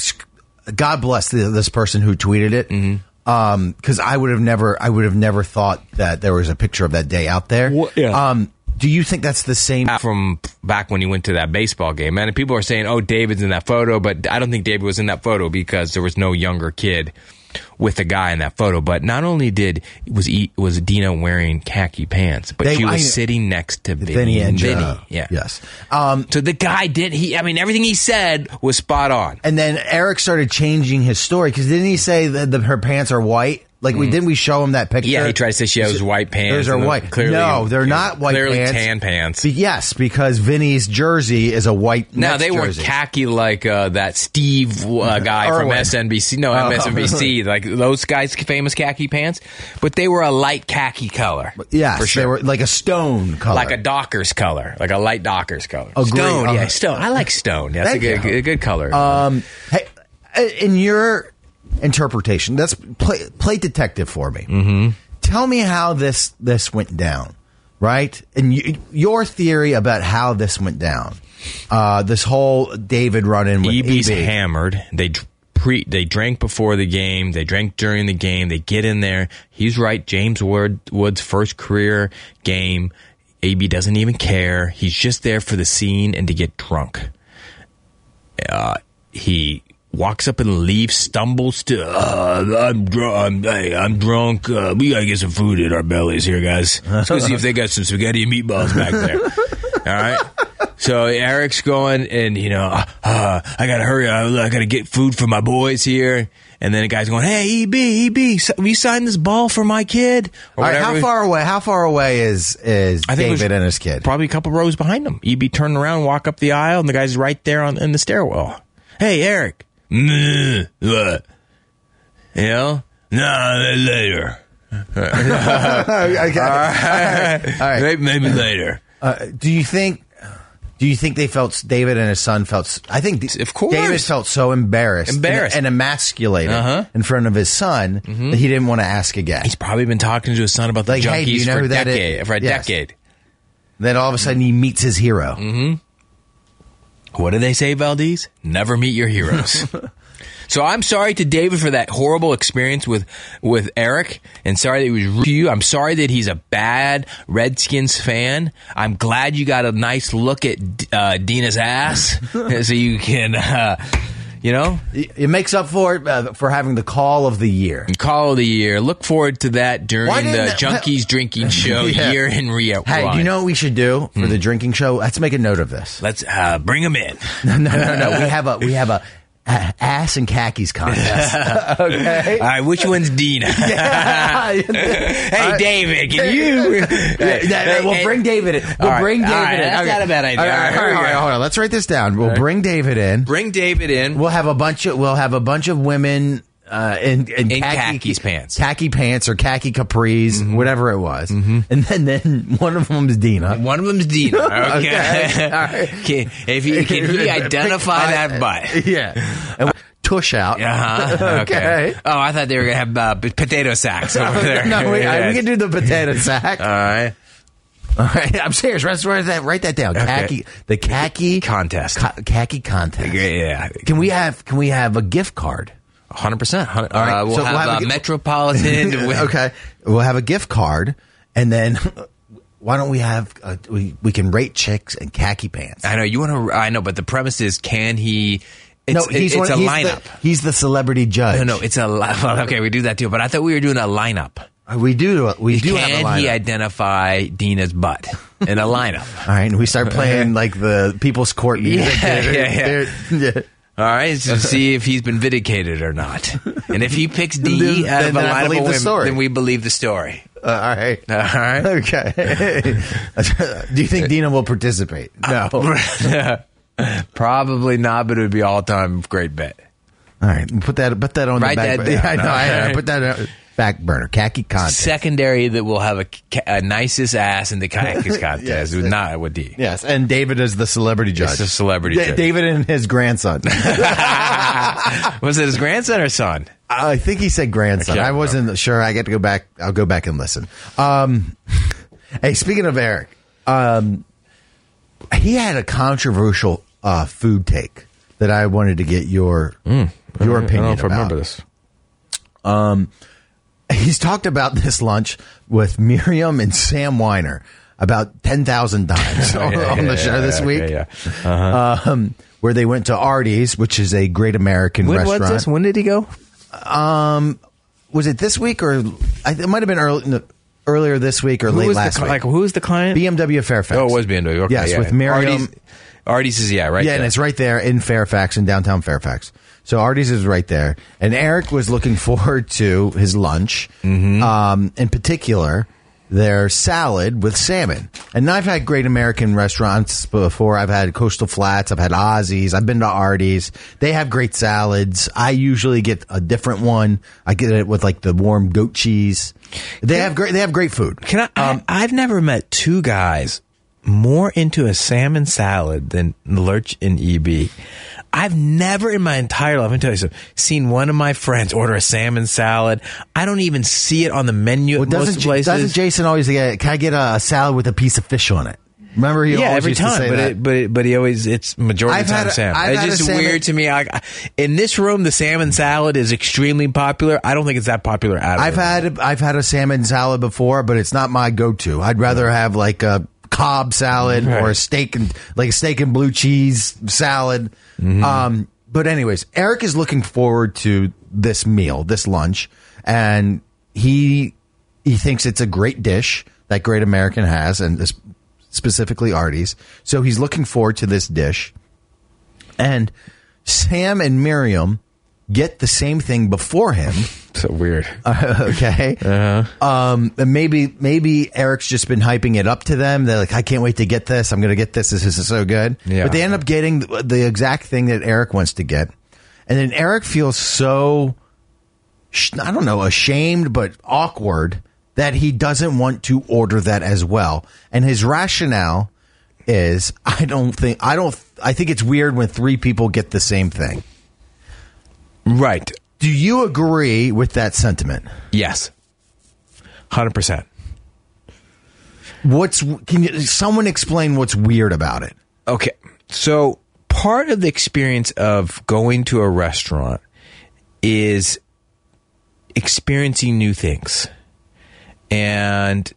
Speaker 8: the God bless the, this person who tweeted it?
Speaker 7: Mm-hmm.
Speaker 8: Um, because I would have never, I would have never thought that there was a picture of that day out there.
Speaker 7: What- yeah.
Speaker 8: Um, do you think that's the same?
Speaker 7: From back when he went to that baseball game. And people are saying, oh, David's in that photo. But I don't think David was in that photo because there was no younger kid with the guy in that photo. But not only did was E- was Dina wearing khaki pants, but
Speaker 8: They-
Speaker 7: she was
Speaker 8: I-
Speaker 7: sitting next to Vinny,
Speaker 8: Vinny and
Speaker 7: Vinny.
Speaker 8: Joe.
Speaker 7: Yeah.
Speaker 8: Yes. Um,
Speaker 7: So the guy did. He. I mean, everything he said was spot on.
Speaker 8: and then Eric started changing his story because didn't he say that the, her pants are white? Like we didn't we show him that picture?
Speaker 7: Yeah, he tried to say she has white pants.
Speaker 8: Those are
Speaker 7: and they're
Speaker 8: white.
Speaker 7: Clearly,
Speaker 8: no, they're not white
Speaker 7: clearly
Speaker 8: pants.
Speaker 7: tan pants.
Speaker 8: Be- yes, because Vinny's jersey is a white.
Speaker 7: No,
Speaker 8: Mets
Speaker 7: they were
Speaker 8: jersey.
Speaker 7: khaki like uh, that Steve uh, guy from
Speaker 8: Irwin.
Speaker 7: S N B C. No,
Speaker 8: Oh.
Speaker 7: M S N B C. Like those guys' famous khaki pants, but they were a light khaki color.
Speaker 8: Yes,
Speaker 7: for sure.
Speaker 8: they were like a stone color,
Speaker 7: Like a Dockers color, like a light Dockers color.
Speaker 8: Agreed.
Speaker 7: Stone, yeah,
Speaker 8: Uh-huh.
Speaker 7: stone. I like stone. That's a
Speaker 8: Thank
Speaker 7: good,
Speaker 8: you.
Speaker 7: a good color.
Speaker 8: Um, hey, in your interpretation, that's play, play detective for me. Mm-hmm. Tell me how this this went down, right? And you, your theory about how this went down. Uh, this whole David run-in with
Speaker 7: E B's
Speaker 8: E B.
Speaker 7: hammered. They pre they drank before the game. They drank during the game. They get in there. He's right. James Wood, Wood's first career game. A B doesn't even care. He's just there for the scene and to get drunk. Uh, he walks up and leaves, stumbles to, uh, I'm, dr- I'm, hey, I'm drunk. Uh, we got to get some food in our bellies here, guys. Let's go see if they got some spaghetti and meatballs back there. All right? So Eric's going, and, you know, uh, I got to hurry. I, I got to get food for my boys here. And then the guy's going, hey, E B, E B, will you sign this ball for my kid?
Speaker 8: Or All right, how far away? How far away is is
Speaker 7: I think
Speaker 8: David and his kid?
Speaker 7: Probably a couple rows behind him. E B turned around, walk up the aisle, and the guy's right there on in the stairwell. Hey, Eric. What? You know? No, later.
Speaker 8: okay. All right. All right.
Speaker 7: Maybe, maybe later.
Speaker 8: Uh, do you think? Do you think they felt David and his son felt? I think
Speaker 7: of course
Speaker 8: David felt so embarrassed,
Speaker 7: embarrassed,
Speaker 8: and, and emasculated
Speaker 7: uh-huh.
Speaker 8: in front of his son mm-hmm. that he didn't want to ask again.
Speaker 7: He's probably been talking to his son about the
Speaker 8: like,
Speaker 7: junkies
Speaker 8: hey, do you know
Speaker 7: for,
Speaker 8: who
Speaker 7: a
Speaker 8: that
Speaker 7: decade,
Speaker 8: is?
Speaker 7: for a
Speaker 8: Yes.
Speaker 7: decade.
Speaker 8: Then all of a sudden he meets his hero.
Speaker 7: Mm-hmm. What do they say, Valdez? Never meet your heroes. So I'm sorry to David for that horrible experience with, with Eric, and sorry that he was rude to you. I'm sorry that he's a bad Redskins fan. I'm glad you got a nice look at uh, Dina's ass, so you can, uh, you know,
Speaker 8: it makes up for it uh, for having the call of the year.
Speaker 7: Call of the year. Look forward to that during
Speaker 8: Why
Speaker 7: the
Speaker 8: didn't-
Speaker 7: Junkies Drinking Show
Speaker 8: Yeah.
Speaker 7: year in Rio.
Speaker 8: Hey, do you know what we should do for the drinking show? Let's make a note of this.
Speaker 7: Let's uh, bring him in.
Speaker 8: No, no, no, no. We have a we have a. Uh, ass and khakis contest. Okay.
Speaker 7: All right, which one's Dina? Hey,
Speaker 8: right.
Speaker 7: David, can you?
Speaker 8: Yeah, yeah, we'll bring David in. We'll
Speaker 7: All
Speaker 8: bring
Speaker 7: right,
Speaker 8: David
Speaker 7: all right,
Speaker 8: in.
Speaker 7: that's not a bad idea.
Speaker 8: All right, all right,
Speaker 7: All right,
Speaker 8: all right, hold on. Let's write this down. We'll bring David in.
Speaker 7: Bring David in.
Speaker 8: We'll have a bunch of we'll have a bunch of women uh, in, in,
Speaker 7: In
Speaker 8: khaki,
Speaker 7: khakis pants.
Speaker 8: khaki pants or khaki capris,
Speaker 7: Mm-hmm.
Speaker 8: whatever it was, and then then one of them is Dina.
Speaker 7: One of them's Dina. Okay.
Speaker 8: Okay. All right.
Speaker 7: Can, if you, can he identify that butt?
Speaker 8: Yeah. And tush out.
Speaker 7: Uh-huh.
Speaker 8: Okay.
Speaker 7: Oh, I thought they were going to have uh, p- potato sacks over there.
Speaker 8: No, we, I, we can do the potato sack.
Speaker 7: All right.
Speaker 8: All right, I'm serious. Let's write that. Write that down.
Speaker 7: Okay.
Speaker 8: Khaki, the khaki
Speaker 7: Contest.
Speaker 8: ca- khaki contest.
Speaker 7: Yeah.
Speaker 8: Can we have? Can we have a gift card?
Speaker 7: one hundred percent. All
Speaker 8: right,
Speaker 7: Uh, we'll
Speaker 8: so
Speaker 7: have,
Speaker 8: we'll have a
Speaker 7: uh,
Speaker 8: gi-
Speaker 7: Metropolitan.
Speaker 8: Okay, we'll have a gift card, and then why don't we have? Uh, we we can rate chicks in khaki pants.
Speaker 7: I know you want to. I know, but the premise is, can he? It's,
Speaker 8: no,
Speaker 7: it-
Speaker 8: he's
Speaker 7: it's
Speaker 8: one,
Speaker 7: a
Speaker 8: he's
Speaker 7: lineup.
Speaker 8: The, he's the celebrity judge.
Speaker 7: No, no, it's a. li- Well, okay, we do that too. But I thought we were doing a lineup.
Speaker 8: We do. We do have a
Speaker 7: Can
Speaker 8: lineup.
Speaker 7: he identify Dina's butt in a lineup?
Speaker 8: All right, and we start playing like the People's Court music.
Speaker 7: Yeah, yeah,
Speaker 8: yeah. yeah.
Speaker 7: All right, to see if he's been vindicated or not. And if he picks D
Speaker 8: Then-
Speaker 7: out of a
Speaker 8: then I
Speaker 7: lineup
Speaker 8: believe
Speaker 7: of
Speaker 8: the
Speaker 7: women,
Speaker 8: story.
Speaker 7: then we believe the story.
Speaker 8: Uh, all right.
Speaker 7: All right.
Speaker 8: Okay. Do you think Dina will participate? No.
Speaker 7: Probably not, but it would be all time great bet.
Speaker 8: All right, put that put that on
Speaker 7: Write
Speaker 8: the back.
Speaker 7: that down.
Speaker 8: Yeah, I know. I, I
Speaker 7: Okay.
Speaker 8: put that on back burner. Khaki contest.
Speaker 7: Secondary that will have a, ca- a nicest ass in the kayakers contest.
Speaker 8: Yes.
Speaker 7: With not with D.
Speaker 8: Yes, and David is the celebrity judge.
Speaker 7: It's a celebrity
Speaker 8: Da-
Speaker 7: judge.
Speaker 8: David and his grandson.
Speaker 7: Was it his grandson or son?
Speaker 8: I think he said grandson.
Speaker 7: I can't
Speaker 8: I wasn't sure. I get to go back. I'll go back and listen. Um, hey, speaking of Eric, um, he had a controversial uh, food take that I wanted to get your
Speaker 7: Mm.
Speaker 8: your
Speaker 7: I don't
Speaker 8: opinion
Speaker 7: know if I
Speaker 8: about.
Speaker 7: remember this.
Speaker 8: Um, he's talked about this lunch with Miriam and Sam Weiner about ten thousand times on,
Speaker 7: Yeah,
Speaker 8: on the
Speaker 7: yeah,
Speaker 8: show
Speaker 7: yeah,
Speaker 8: this
Speaker 7: yeah,
Speaker 8: week,
Speaker 7: yeah, yeah. Uh-huh.
Speaker 8: Um, where they went to Artie's, which is a great American
Speaker 7: When
Speaker 8: restaurant.
Speaker 7: was this? When did he go?
Speaker 8: Um, was it this week or I, it might have been early, no, earlier this week or
Speaker 7: Who
Speaker 8: late
Speaker 7: was
Speaker 8: last
Speaker 7: the,
Speaker 8: week?
Speaker 7: Like, who's the client?
Speaker 8: B M W Fairfax.
Speaker 7: Oh, it was B M W. Okay,
Speaker 8: yes,
Speaker 7: yeah.
Speaker 8: with Miriam.
Speaker 7: Artie's, Artie's is, yeah, right
Speaker 8: yeah,
Speaker 7: there.
Speaker 8: and it's right there in Fairfax, in downtown Fairfax. So Artie's is right there. And Eric was looking forward to his lunch,
Speaker 7: Mm-hmm.
Speaker 8: um, in particular, their salad with salmon. And I've had great American restaurants before. I've had Coastal Flats. I've had Ozzy's. I've been to Artie's. They have great salads. I usually get a different one. I get it with like the warm goat cheese. They have great, they have great food.
Speaker 7: Can I, um, I? I've never met two guys more into a salmon salad than Lurch and E B. I've never in my entire life, let me tell you something, seen one of my friends order a salmon salad. I don't even see it on the menu
Speaker 8: Well,
Speaker 7: at most
Speaker 8: doesn't,
Speaker 7: places.
Speaker 8: doesn't Jason always get, can I get a salad with a piece of fish on it? Remember, he
Speaker 7: yeah,
Speaker 8: always
Speaker 7: every
Speaker 8: used
Speaker 7: time,
Speaker 8: to say
Speaker 7: but
Speaker 8: that.
Speaker 7: It, but it, but he always it's majority
Speaker 8: I've
Speaker 7: of the time
Speaker 8: had a-
Speaker 7: Sam.
Speaker 8: I've
Speaker 7: it's
Speaker 8: had a
Speaker 7: just
Speaker 8: salmon-
Speaker 7: weird to me. I, I- in this room, the salmon salad is extremely popular. I don't think it's that popular at all.
Speaker 8: I've had I've had a salmon salad before, but it's not my go-to. I'd rather have like a Cobb salad
Speaker 7: Right.
Speaker 8: or a steak and like a steak and blue cheese salad.
Speaker 7: Mm-hmm.
Speaker 8: Um, but anyways, Eric is looking forward to this meal, this lunch, and he he thinks it's a great dish that Great American has, and this, specifically Artie's. So he's looking forward to this dish. And Sam and Miriam get the same thing before him.
Speaker 7: So weird.
Speaker 8: Uh, okay.
Speaker 7: Uh-huh.
Speaker 8: Um, and maybe maybe Eric's just been hyping it up to them. They're like, I can't wait to get this. I'm going to get this. This is so good.
Speaker 7: Yeah.
Speaker 8: But they end up getting the, the exact thing that Eric wants to get. And then Eric feels so, sh- I don't know, ashamed but awkward that he doesn't want to order that as well. And his rationale is, I don't think, I don't, I think it's weird when three people get the same thing.
Speaker 7: Right.
Speaker 8: Do you agree with that sentiment?
Speaker 7: Yes. one hundred percent.
Speaker 8: What's can you someone explain what's weird about it?
Speaker 7: Okay. So part of the experience of going to a restaurant is experiencing new things and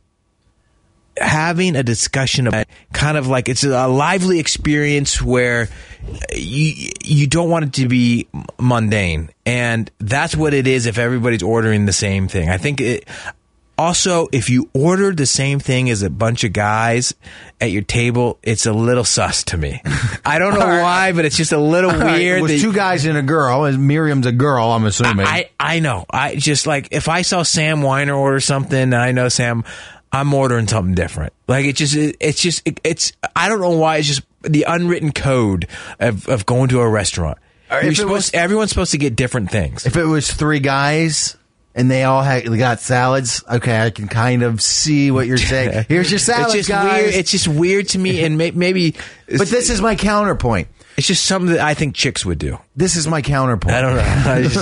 Speaker 7: having a discussion about kind of like it's a lively experience where you you don't want it to be mundane, and that's what it is if everybody's ordering the same thing. I think it also, if you order the same thing as a bunch of guys at your table, it's a little sus to me. I don't know why, but it's just a little weird.
Speaker 8: It was
Speaker 7: that-
Speaker 8: two guys and a girl, and Miriam's a girl, I'm assuming.
Speaker 7: I, I know. I just like if I saw Sam Weiner order something, and I know Sam, I'm ordering something different. Like it just, it, it's just, it, it's. I don't know why. It's just the unwritten code of, of going to a restaurant.
Speaker 8: Or
Speaker 7: You're
Speaker 8: if it
Speaker 7: supposed,
Speaker 8: was-
Speaker 7: everyone's supposed to get different things.
Speaker 8: If it was three guys and they all had they got salads, okay, I can kind of see what you're saying. Here's your salad,
Speaker 7: it's just
Speaker 8: guys.
Speaker 7: weird. It's just weird to me, and may, maybe.
Speaker 8: But this is my counterpoint.
Speaker 7: It's just something that I think chicks would do.
Speaker 8: This is my counterpoint.
Speaker 7: I don't know.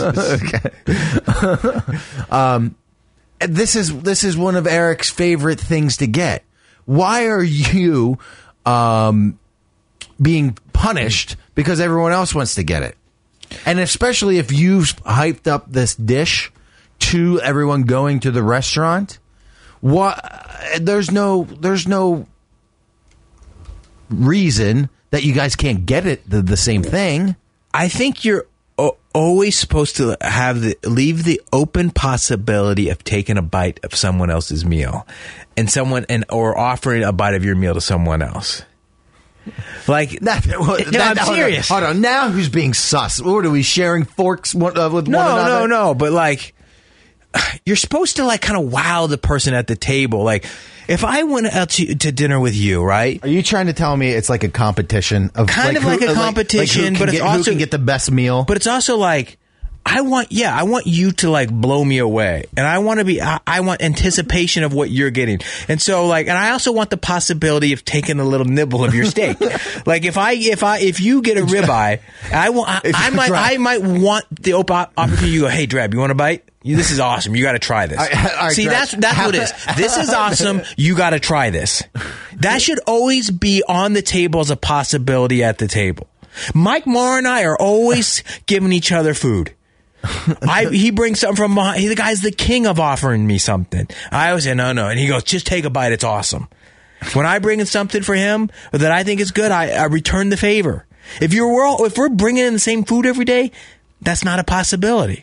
Speaker 7: I just-
Speaker 8: okay. um, this is this is one of Eric's favorite things to get. Why are you um, being punished because everyone else wants to get it? And especially if you've hyped up this dish to everyone going to the restaurant, what? There's no there's no reason that you guys can't get it the, the same thing.
Speaker 7: I think you're o- always supposed to have the leave the open possibility of taking a bite of someone else's meal, and someone and or offering a bite of your meal to someone else. Like,
Speaker 8: That, well,
Speaker 7: no,
Speaker 8: that-
Speaker 7: I'm
Speaker 8: hold on,
Speaker 7: serious.
Speaker 8: Hold on. Now who's being sus? What are we sharing forks one, uh, with
Speaker 7: No,
Speaker 8: one another?
Speaker 7: no, no. But like, you're supposed to like kind of wow the person at the table. Like, if I went out to, to dinner with you, right?
Speaker 8: Are you trying to tell me it's like a competition of
Speaker 7: Kind of
Speaker 8: who-
Speaker 7: like a
Speaker 8: uh,
Speaker 7: competition,
Speaker 8: who can
Speaker 7: but it's
Speaker 8: get, who
Speaker 7: also-
Speaker 8: can get the best meal?
Speaker 7: But it's also like, I want, yeah, I want you to like blow me away. And I want to be, I, I want anticipation of what you're getting. And so like, and I also want the possibility of taking a little nibble of your steak. Like if I, if I, if you get a ribeye, I want, I, I might, I might want the op- opportunity. You go, hey, Drab, you want a bite? You, this is awesome. You got to try this.
Speaker 8: All right, all right,
Speaker 7: See,
Speaker 8: Drab.
Speaker 7: that's, that's what it is. This is awesome. You got to try this. That should always be on the table as a possibility at the table. Mike Moore and I are always giving each other food. I, he brings something from behind. He, the guy's the king of offering me something. I always say, no, no. And he goes, just take a bite. It's awesome. When I bring in something for him that I think is good, I, I return the favor. If you're, we're all, if we're bringing in the same food every day, that's not a possibility.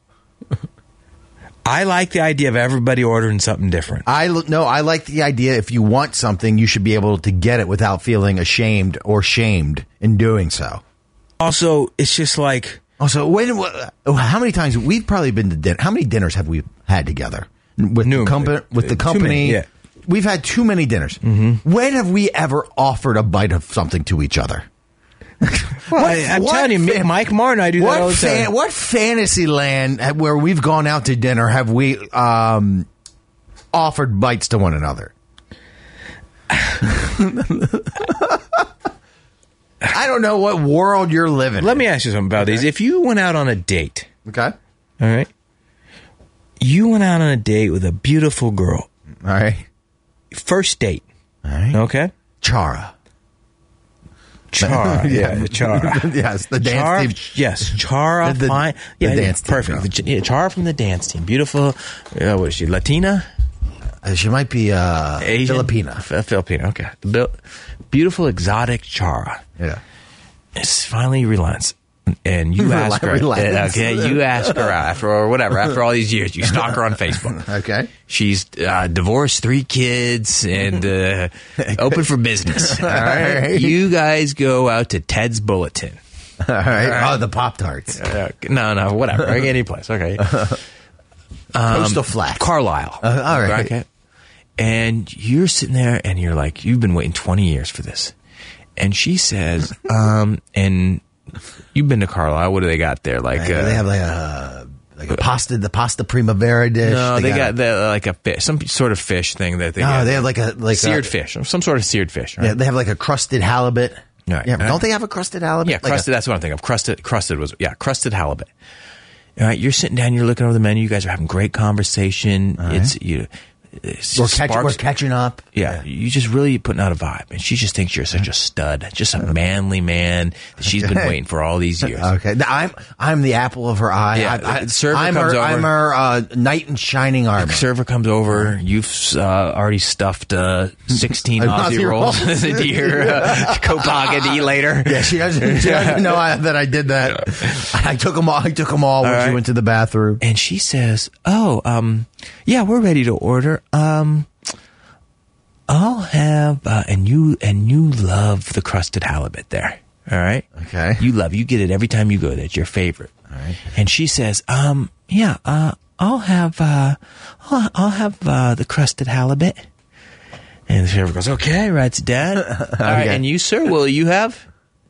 Speaker 7: I like the idea of everybody ordering something different.
Speaker 8: I l- no, I like the idea. If you want something, you should be able to get it without feeling ashamed or shamed in doing so.
Speaker 7: Also, it's just like,
Speaker 8: Also, when, wh- how many times we've probably been to dinner? How many dinners have we had together with
Speaker 7: No,
Speaker 8: the company? With the
Speaker 7: too
Speaker 8: company,
Speaker 7: many, yeah.
Speaker 8: We've had too many dinners. Mm-hmm. When have we ever offered a bite of something to each other?
Speaker 7: well, I, I'm telling you,
Speaker 8: fan-
Speaker 7: Mike Moore and I do that
Speaker 8: what
Speaker 7: all the time.
Speaker 8: fan- what fantasy land where we've gone out to dinner have we um, offered bites to one another? I don't know what world you're living
Speaker 7: Let
Speaker 8: in.
Speaker 7: me ask you something about these. If you went out on a date,
Speaker 8: Okay.
Speaker 7: all right, you went out on a date with a beautiful girl,
Speaker 8: All right.
Speaker 7: first date,
Speaker 8: All right.
Speaker 7: okay,
Speaker 8: Chara.
Speaker 7: Chara, yeah, Chara.
Speaker 8: Yes, the dance
Speaker 7: Chara,
Speaker 8: team.
Speaker 7: Yes, Chara.
Speaker 8: The- the-
Speaker 7: fine.
Speaker 8: the
Speaker 7: Yeah,
Speaker 8: dance team
Speaker 7: perfect.
Speaker 8: girl.
Speaker 7: The Ch- yeah, Chara from the dance team. Beautiful. Uh, what is she? Latina?
Speaker 8: Uh, she might be uh,
Speaker 7: Asian?
Speaker 8: Filipina.
Speaker 7: F- Filipina. Okay. The bil- beautiful exotic Chara.
Speaker 8: Yeah.
Speaker 7: It's finally relents. And you
Speaker 8: Rel-
Speaker 7: ask her,
Speaker 8: relents.
Speaker 7: okay, you ask her after or whatever, after all these years, you stalk her on Facebook.
Speaker 8: Okay.
Speaker 7: She's uh, divorced, three kids, and uh, open for business. All right? You guys go out to Ted's Bulletin.
Speaker 8: All right.
Speaker 7: All right.
Speaker 8: Oh, the Pop Tarts.
Speaker 7: Uh, no, no, whatever. Any place. Okay. Um,
Speaker 8: Coastal Flat.
Speaker 7: Carlisle.
Speaker 8: Uh, all right.
Speaker 7: Okay. And you're sitting there and you're like, you've been waiting twenty years for this. And she says, um, and you've been to Carlisle. What do they got there? Like,
Speaker 8: Right,
Speaker 7: uh,
Speaker 8: they have like a like a pasta, the pasta primavera dish.
Speaker 7: no, they, got,
Speaker 8: a-
Speaker 7: the, like a fish, some sort of fish thing that they
Speaker 8: No,
Speaker 7: get.
Speaker 8: they have like a like
Speaker 7: seared
Speaker 8: a,
Speaker 7: fish, some sort of seared fish. Right?
Speaker 8: Yeah, they have like a crusted halibut.
Speaker 7: Right.
Speaker 8: Yeah,
Speaker 7: All right.
Speaker 8: don't they have a crusted halibut?
Speaker 7: Yeah,
Speaker 8: Like
Speaker 7: crusted.
Speaker 8: a-
Speaker 7: that's what I'm thinking of. Crusted. Crusted was yeah, crusted halibut. All right, you're sitting down. You're looking over the menu. You guys are having great conversation.
Speaker 8: right.
Speaker 7: It's you. It's
Speaker 8: we're,
Speaker 7: just
Speaker 8: catch,
Speaker 7: sparks-
Speaker 8: we're catching up.
Speaker 7: Yeah, you just really putting out a vibe, and she just thinks you're such a stud, just a manly man that she's been
Speaker 8: Okay.
Speaker 7: waiting for all these years.
Speaker 8: Okay, now, I'm I'm the apple of her eye.
Speaker 7: Yeah,
Speaker 8: I, I,
Speaker 7: the server
Speaker 8: I'm
Speaker 7: comes
Speaker 8: her,
Speaker 7: over.
Speaker 8: I'm her uh, knight in shining armor.
Speaker 7: The server comes over. You've uh, already stuffed uh, sixteen
Speaker 8: An
Speaker 7: Aussie
Speaker 8: Aussie
Speaker 7: rolls
Speaker 8: roll.
Speaker 7: into your uh, coat pocket to eat later.
Speaker 8: Yeah, she doesn't, she doesn't know I, that I did that. I took them all. I took them all, when
Speaker 7: right.
Speaker 8: she went to the bathroom.
Speaker 7: And she says, "Oh, um, yeah, we're ready to order. Um, I'll have uh, and you and you love the crusted halibut there. All right,
Speaker 8: Okay.
Speaker 7: you love you get it every time you go there. It's your favorite.
Speaker 8: All right.
Speaker 7: And she says, um, yeah, uh, I'll have uh, I'll, I'll have uh, the crusted halibut." And the server goes, "Okay, writes Dad. All right,
Speaker 8: Okay.
Speaker 7: and you, sir, will you have?"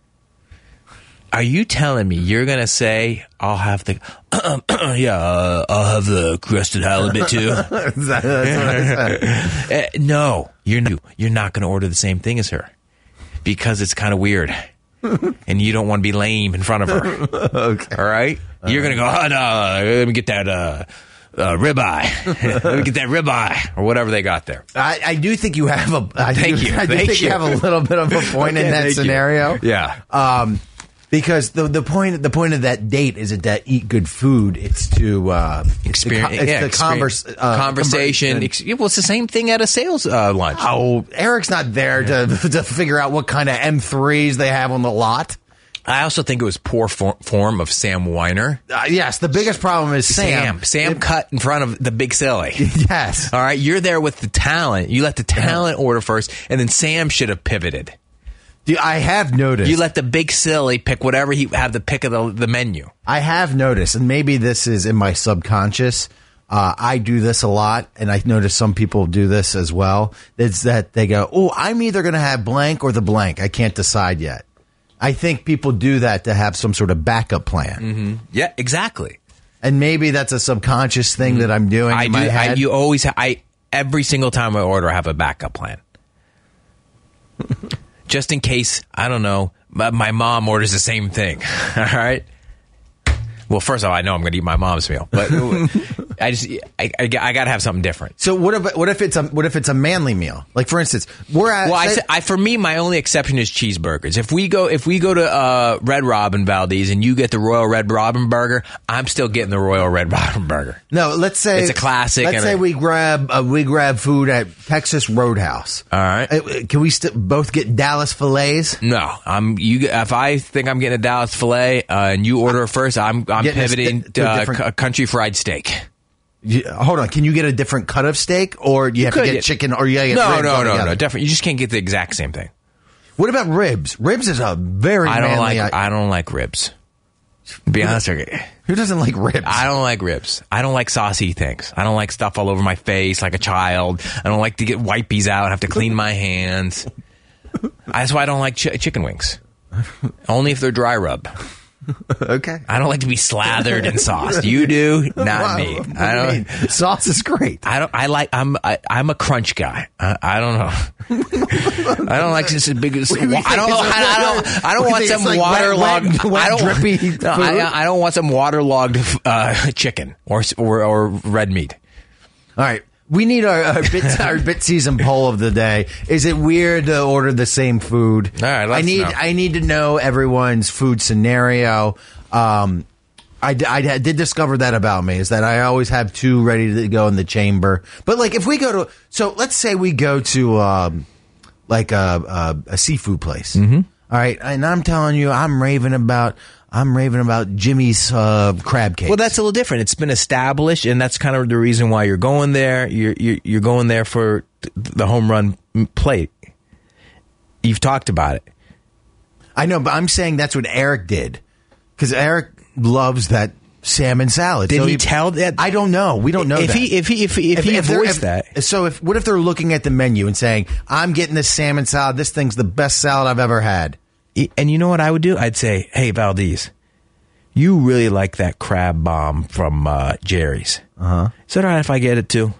Speaker 7: Are you telling me you're gonna say I'll have the yeah uh, I'll have the crusted halibut too?
Speaker 8: That's what I said.
Speaker 7: Uh, no, you're not, you're not gonna order the same thing as her because it's kind of weird, and you don't want to be lame in front of her.
Speaker 8: Okay.
Speaker 7: All right, you're gonna go. Oh no, let me get that uh, uh, ribeye. Let me get that ribeye or whatever they got there.
Speaker 8: I, I do think you have a. I
Speaker 7: Thank
Speaker 8: do,
Speaker 7: you.
Speaker 8: I do
Speaker 7: Thank
Speaker 8: think you.
Speaker 7: you.
Speaker 8: have a little bit of a point in
Speaker 7: Okay,
Speaker 8: that
Speaker 7: thank you.
Speaker 8: scenario.
Speaker 7: Yeah.
Speaker 8: Um, because the the point the point of that date isn't to eat good food. It's to uh, it's the, co-
Speaker 7: Experience,
Speaker 8: it's
Speaker 7: yeah,
Speaker 8: the
Speaker 7: experience-
Speaker 8: converse, uh,
Speaker 7: conversation.
Speaker 8: conver-
Speaker 7: Ex- yeah, well, it's the same thing at a sales uh, lunch.
Speaker 8: Oh, Eric's not there to to figure out what kind of M threes they have on the lot.
Speaker 7: I also think it was poor for- form of Sam Weiner.
Speaker 8: Uh, yes, the biggest problem is Sam.
Speaker 7: Sam, Sam cut in front of the big silly.
Speaker 8: Yes.
Speaker 7: All right, you're there with the talent. You let the talent order first, and then Sam should have pivoted.
Speaker 8: Dude, I have noticed.
Speaker 7: You let the big silly pick whatever he have the pick of the, the menu.
Speaker 8: I have noticed, and maybe this is in my subconscious. Uh, I do this a lot, and I notice some people do this as well. It's that they go, "Oh, I'm either going to have blank or the blank. I can't decide yet." I think people do that to have some sort of backup plan,
Speaker 7: Mm-hmm. Yeah, exactly.
Speaker 8: and maybe that's a subconscious thing that I'm doing
Speaker 7: I
Speaker 8: in
Speaker 7: do.
Speaker 8: my
Speaker 7: I,
Speaker 8: head.
Speaker 7: you always. Ha- I every single time I order, I have a backup plan, just in case. I don't know. My, my mom orders the same thing. All right. Well, first of all, I know I'm going to eat my mom's meal, but I just I, I, I got to have something different.
Speaker 8: So what if what if it's a what if it's a manly meal? Like for instance, we're at
Speaker 7: Well, I,
Speaker 8: say-
Speaker 7: say- I for me, my only exception is cheeseburgers. If we go if we go to uh, Red Robin Valdez and you get the Royal Red Robin burger, I'm still getting the Royal Red Robin burger.
Speaker 8: no. Let's say
Speaker 7: It's a classic
Speaker 8: Let's
Speaker 7: and
Speaker 8: say
Speaker 7: a-
Speaker 8: we grab uh, we grab food at Texas Roadhouse.
Speaker 7: All right.
Speaker 8: Uh, Can we st- both get Dallas fillets?
Speaker 7: No, I'm you. If I think I'm getting a Dallas filet uh, and you order it first, I'm I'm
Speaker 8: Getting a
Speaker 7: pivoting
Speaker 8: sti- to a
Speaker 7: uh,
Speaker 8: different-
Speaker 7: c- country fried steak.
Speaker 8: You, hold on. Can you get a different cut of steak, or do you, have to
Speaker 7: could
Speaker 8: get
Speaker 7: get-
Speaker 8: chicken, or you gotta get
Speaker 7: No,
Speaker 8: ribs
Speaker 7: no, no,
Speaker 8: altogether?
Speaker 7: no. Definitely, you just can't get the exact same thing.
Speaker 8: What about ribs? Ribs is a very
Speaker 7: I don't
Speaker 8: manly.
Speaker 7: like. I don't like ribs. To be honest with you.
Speaker 8: Who doesn't like ribs?
Speaker 7: I don't like ribs. I don't like saucy things. I don't like stuff all over my face like a child. I don't like to get wipies out and have to clean my hands. That's why I don't like ch- chicken wings. Only if they're dry rub.
Speaker 8: Okay.
Speaker 7: I don't like to be slathered in sauce. You do, not
Speaker 8: Wow,
Speaker 7: me.
Speaker 8: what do
Speaker 7: I
Speaker 8: you
Speaker 7: don't.
Speaker 8: mean? Sauce is great.
Speaker 7: I don't. I like. I'm. I, I'm a crunch guy. I, I don't know. I don't like just a big. I don't.
Speaker 8: do you think?
Speaker 7: I don't.
Speaker 8: Is it
Speaker 7: I don't, I don't
Speaker 8: what do you
Speaker 7: want
Speaker 8: think?
Speaker 7: some
Speaker 8: It's like wet-
Speaker 7: waterlogged.
Speaker 8: wet- wet,
Speaker 7: I don't.
Speaker 8: drippy
Speaker 7: no, I,
Speaker 8: food?
Speaker 7: I don't want some waterlogged uh, chicken or or or red meat.
Speaker 8: All right. We need our, our bit our bit season poll of the day. Is it weird to order the same food?
Speaker 7: All right, let's
Speaker 8: I need
Speaker 7: know.
Speaker 8: I need to know everyone's food scenario. Um, I, d- I did discover that about me, is that I always have two ready to go in the chamber. But like if we go to, so let's say we go to um, like a, a, a seafood place. Mm-hmm. All right, and I'm telling you, I'm raving about I'm raving about Jimmy's uh, crab cakes.
Speaker 7: Well, that's a little different. It's been established, and that's kind of the reason why you're going there. You're you're, you're going there for the home run plate. You've talked about it.
Speaker 8: I know, but I'm saying that's what Eric did, because Eric loves that salmon salad.
Speaker 7: Did
Speaker 8: so
Speaker 7: he tell that?
Speaker 8: I don't know. We don't know
Speaker 7: if
Speaker 8: that.
Speaker 7: he if he if he, if he
Speaker 8: they're-
Speaker 7: avoids
Speaker 8: if-
Speaker 7: that.
Speaker 8: So if what if they're looking at the menu and saying, "I'm getting this salmon salad. This thing's the best salad I've ever had."
Speaker 7: And you know what I would do? I'd say, "Hey, Valdez, you really like that crab bomb from uh, Jerry's.
Speaker 8: Uh huh.
Speaker 7: Is it all right if I get it too?"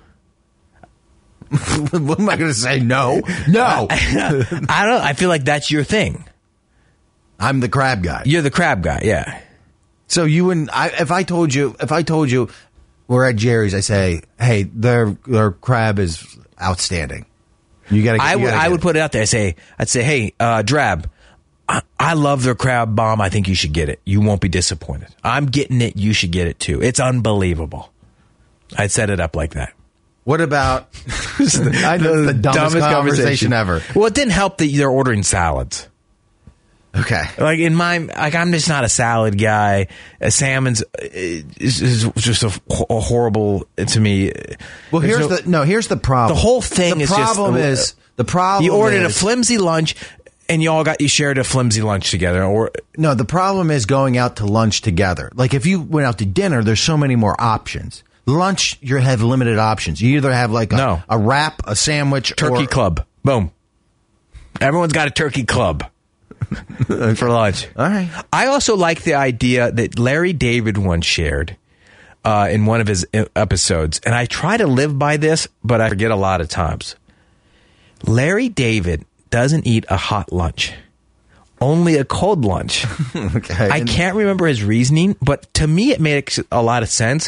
Speaker 8: What am I going to say? No, no.
Speaker 7: I don't. I feel like that's your thing.
Speaker 8: I'm the crab guy.
Speaker 7: You're the crab guy. Yeah.
Speaker 8: So you and I, if I told you, if I told you we're at Jerry's, I say, "Hey, their their crab is outstanding." You got to.
Speaker 7: I would. I would put it out there. I say. I'd say, "Hey, uh, Drab, I, I love their crab bomb. I think you should get it. You won't be disappointed. I'm getting it. You should get it too. It's unbelievable." I'd set it up like that.
Speaker 8: What about I know the dumbest,
Speaker 7: Dumbest
Speaker 8: conversation ever?
Speaker 7: Well, it didn't help that they're ordering salads.
Speaker 8: Okay.
Speaker 7: Like in my, like I'm just not a salad guy. A salmon's is, is just a, a horrible to me.
Speaker 8: Well,
Speaker 7: There's
Speaker 8: here's
Speaker 7: no-
Speaker 8: the no. Here's the problem.
Speaker 7: The whole thing
Speaker 8: the
Speaker 7: is just
Speaker 8: problem is the problem.
Speaker 7: You ordered
Speaker 8: is,
Speaker 7: a flimsy lunch, and you all got you shared a flimsy lunch together. Or
Speaker 8: no, the problem is going out to lunch together. Like if you went out to dinner, there's so many more options. Lunch, you have limited options. You either have like a,
Speaker 7: No.
Speaker 8: a wrap, a sandwich,
Speaker 7: turkey
Speaker 8: or,
Speaker 7: club. Boom. Everyone's got a turkey club for lunch.
Speaker 8: All right.
Speaker 7: I also like the idea that Larry David once shared uh, in one of his e- episodes, and I try to live by this, but I forget a lot of times. Larry David doesn't eat a hot lunch, only a cold lunch.
Speaker 8: Okay.
Speaker 7: I can't remember his reasoning, but to me, it makes a lot of sense.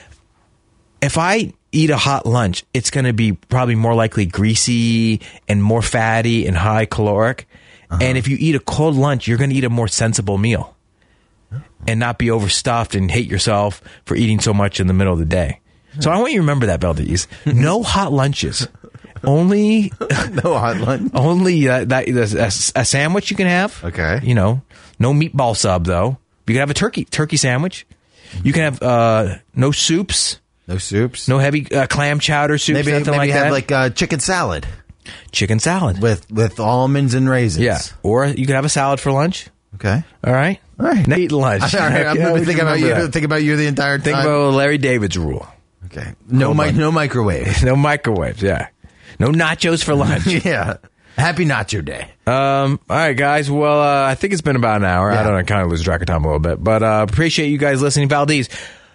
Speaker 7: If I eat a hot lunch, it's going to be probably more likely greasy and more fatty and high caloric. Uh-huh. And if you eat a cold lunch, you're going to eat a more sensible meal and not be overstuffed and hate yourself for eating so much in the middle of the day. So I want you to remember that, Valdez. No hot lunches. Only
Speaker 8: no hot lunch.
Speaker 7: Only uh, that a, a sandwich you can have.
Speaker 8: Okay.
Speaker 7: You know, no meatball sub though. You can have a turkey turkey sandwich. You can have uh, no soups.
Speaker 8: No soups.
Speaker 7: No heavy uh, clam chowder soups.
Speaker 8: Maybe
Speaker 7: nothing
Speaker 8: maybe
Speaker 7: like
Speaker 8: have
Speaker 7: that.
Speaker 8: like uh, chicken salad
Speaker 7: Chicken salad.
Speaker 8: with with almonds and raisins.
Speaker 7: Yeah. Or you could have a salad for lunch.
Speaker 8: Okay.
Speaker 7: All right.
Speaker 8: All right.
Speaker 7: Now eat lunch.
Speaker 8: All right, I'm
Speaker 7: Yeah,
Speaker 8: gonna
Speaker 7: we
Speaker 8: think
Speaker 7: can
Speaker 8: about you.
Speaker 7: remember that.
Speaker 8: Think about you the entire time.
Speaker 7: Think about Larry David's rule.
Speaker 8: Okay. No,
Speaker 7: Hold
Speaker 8: mi-
Speaker 7: on.
Speaker 8: no microwave.
Speaker 7: No microwaves. Yeah. No nachos for lunch.
Speaker 8: Yeah. Happy Nacho Day.
Speaker 7: Um, all right, guys. Well, uh, I think it's been about an hour.
Speaker 8: Yeah.
Speaker 7: I don't know. I kind of lose track of time a little bit, but uh, appreciate you guys listening. Valdez,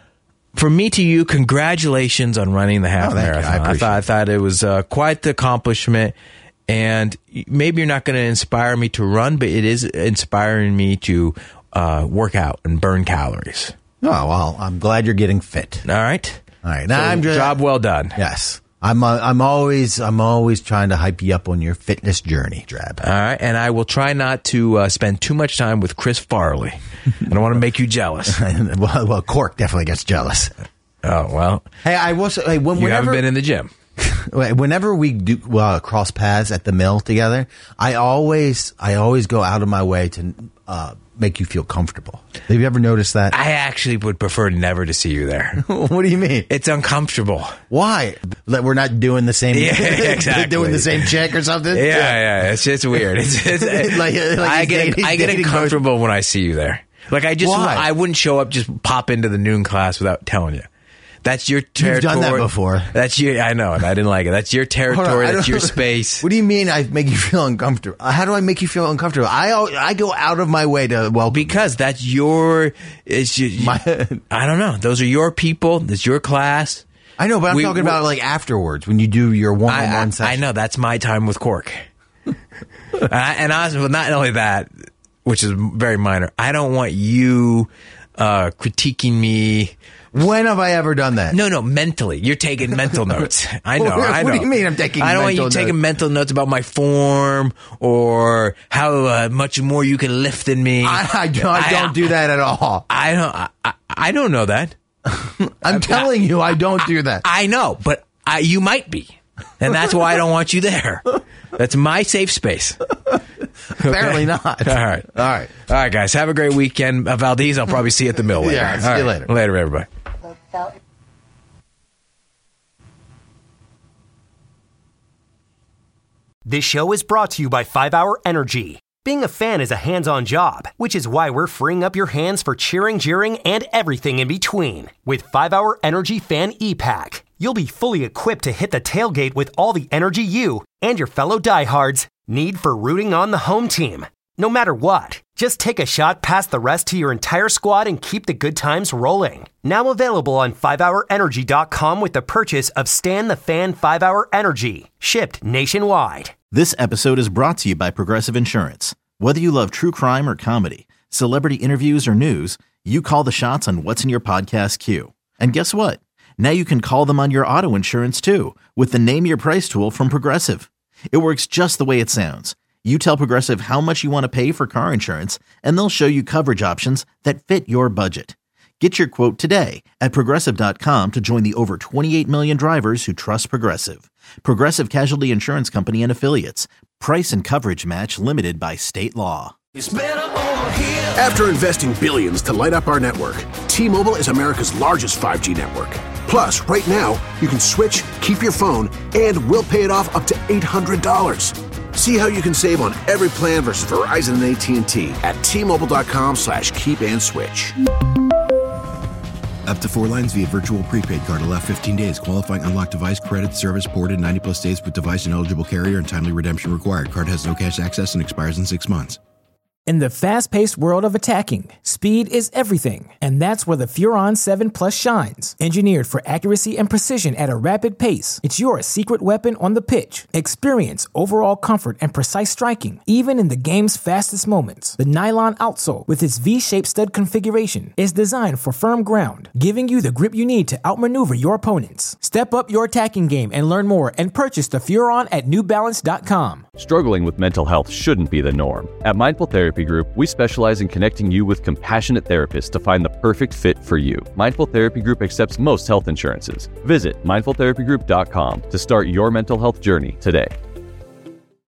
Speaker 7: from me to you, congratulations on running the half
Speaker 8: Oh, thank you. I
Speaker 7: marathon. I,
Speaker 8: appreciate
Speaker 7: thought I thought it was uh, quite the accomplishment. And maybe you're not going to inspire me to run, but it is inspiring me to uh, work out and burn calories.
Speaker 8: Oh well, I'm glad you're getting fit.
Speaker 7: All right.
Speaker 8: All right.
Speaker 7: So,
Speaker 8: Now I'm just
Speaker 7: job well done.
Speaker 8: Yes. I'm uh, I'm always I'm always trying to hype you up on your fitness journey, Drab.
Speaker 7: All right, and I will try not to uh, spend too much time with Chris Farley. I don't want to make you jealous.
Speaker 8: well, well, Cork definitely gets jealous.
Speaker 7: Oh well.
Speaker 8: Hey, I was. Hey, when,
Speaker 7: You
Speaker 8: whenever,
Speaker 7: haven't been in the gym.
Speaker 8: Whenever we do uh, cross paths at the mill together, I always I always go out of my way to uh, make you feel comfortable. Have you ever noticed that?
Speaker 7: I actually would prefer never to see you there.
Speaker 8: What do you mean?
Speaker 7: It's uncomfortable.
Speaker 8: Why? That we're not doing the same.
Speaker 7: Yeah, exactly.
Speaker 8: Doing the same check or something.
Speaker 7: Yeah, yeah. It's just weird. It's, it's,
Speaker 8: Like- like
Speaker 7: I
Speaker 8: he's
Speaker 7: get
Speaker 8: dating-
Speaker 7: I get
Speaker 8: dating
Speaker 7: uncomfortable when I see you there. Like I just
Speaker 8: Why?
Speaker 7: I wouldn't show up, just pop into the noon class without telling you. That's your territory.
Speaker 8: You've done that before.
Speaker 7: That's your. I know, and I didn't like it. That's your
Speaker 8: Hold on,
Speaker 7: territory.
Speaker 8: I
Speaker 7: That's
Speaker 8: don't-
Speaker 7: your space.
Speaker 8: What do you mean I make you feel uncomfortable? How do I make you feel uncomfortable? I al- I go out of my way to welcome.
Speaker 7: Because that's your. It's your,
Speaker 8: My-
Speaker 7: I don't know. Those are your people. That's your class.
Speaker 8: I know, but I'm
Speaker 7: We-
Speaker 8: talking
Speaker 7: we-
Speaker 8: about like afterwards when you do your
Speaker 7: I, I,
Speaker 8: one-on-one session.
Speaker 7: I know that's my time with Cork. and I, and honestly, well, not only that, which is very minor. I don't want you uh, critiquing me.
Speaker 8: When have I ever done that?
Speaker 7: No, no, mentally. You're taking mental notes. I know,
Speaker 8: what,
Speaker 7: I know.
Speaker 8: What do you mean I'm taking
Speaker 7: I don't
Speaker 8: mental
Speaker 7: want you
Speaker 8: notes?
Speaker 7: taking mental notes about my form or how uh, much more you can lift than me.
Speaker 8: I, I, don't, I don't I, do that at all.
Speaker 7: I don't, I, I, I don't know that.
Speaker 8: I'm telling you, I don't do that.
Speaker 7: I know, but I, you might be. And that's why I don't want you there. That's my safe space.
Speaker 8: Apparently not.
Speaker 7: All right.
Speaker 8: All right.
Speaker 7: All right, guys. Have a great weekend. Uh, Valdez, I'll probably see you at the mill later.
Speaker 8: Yeah, see
Speaker 7: All
Speaker 8: you
Speaker 7: right.
Speaker 8: later.
Speaker 7: Later, everybody.
Speaker 2: This show is brought to you by five hour Energy. Being a fan is a hands-on job, which is why we're freeing up your hands for cheering, jeering, and everything in between. With five hour Energy Fan E-Pack, you'll be fully equipped to hit the tailgate with all the energy you and your fellow diehards need for rooting on the home team. No matter what, just take a shot past the rest to your entire squad and keep the good times rolling. Now available on five hour energy dot com with the purchase of Stan the Fan five hour Energy, shipped nationwide.
Speaker 3: This episode is brought to you by Progressive Insurance. Whether you love true crime or comedy, celebrity interviews or news, you call the shots on what's in your podcast queue. And guess what? Now you can call them on your auto insurance too with the Name Your Price tool from Progressive. It works just the way it sounds. You tell Progressive how much you want to pay for car insurance, and they'll show you coverage options that fit your budget. Get your quote today at Progressive dot com to join the over twenty-eight million drivers who trust Progressive. Progressive Casualty Insurance Company and Affiliates. Price and coverage match limited by state law.
Speaker 5: After investing billions to light up our network, T-Mobile is America's largest five G network. Plus, right now, you can switch, keep your phone, and we'll pay it off up to eight hundred dollars. See how you can save on every plan versus Verizon and A T and T at T-Mobile.com slash keep and switch.
Speaker 6: Up to four lines via virtual prepaid card. Allow fifteen days. Qualifying unlocked device credit service ported ninety plus days with device and eligible carrier and timely redemption required. Card has no cash access and expires in six months.
Speaker 14: In the fast-paced world of attacking, speed is everything, and that's where the Furon seven Plus shines. Engineered for accuracy and precision at a rapid pace, it's your secret weapon on the pitch. Experience overall comfort and precise striking, even in the game's fastest moments. The nylon outsole, with its V-shaped stud configuration, is designed for firm ground, giving you the grip you need to outmaneuver your opponents. Step up your attacking game and learn more and purchase the Furon at New Balance dot com.
Speaker 10: Struggling with mental health shouldn't be the norm. At Mindful Therapy Group, we specialize in connecting you with compassionate therapists to find the perfect fit for you. Mindful Therapy Group accepts most health insurances. Visit mindful therapy group dot com to start your mental health journey today.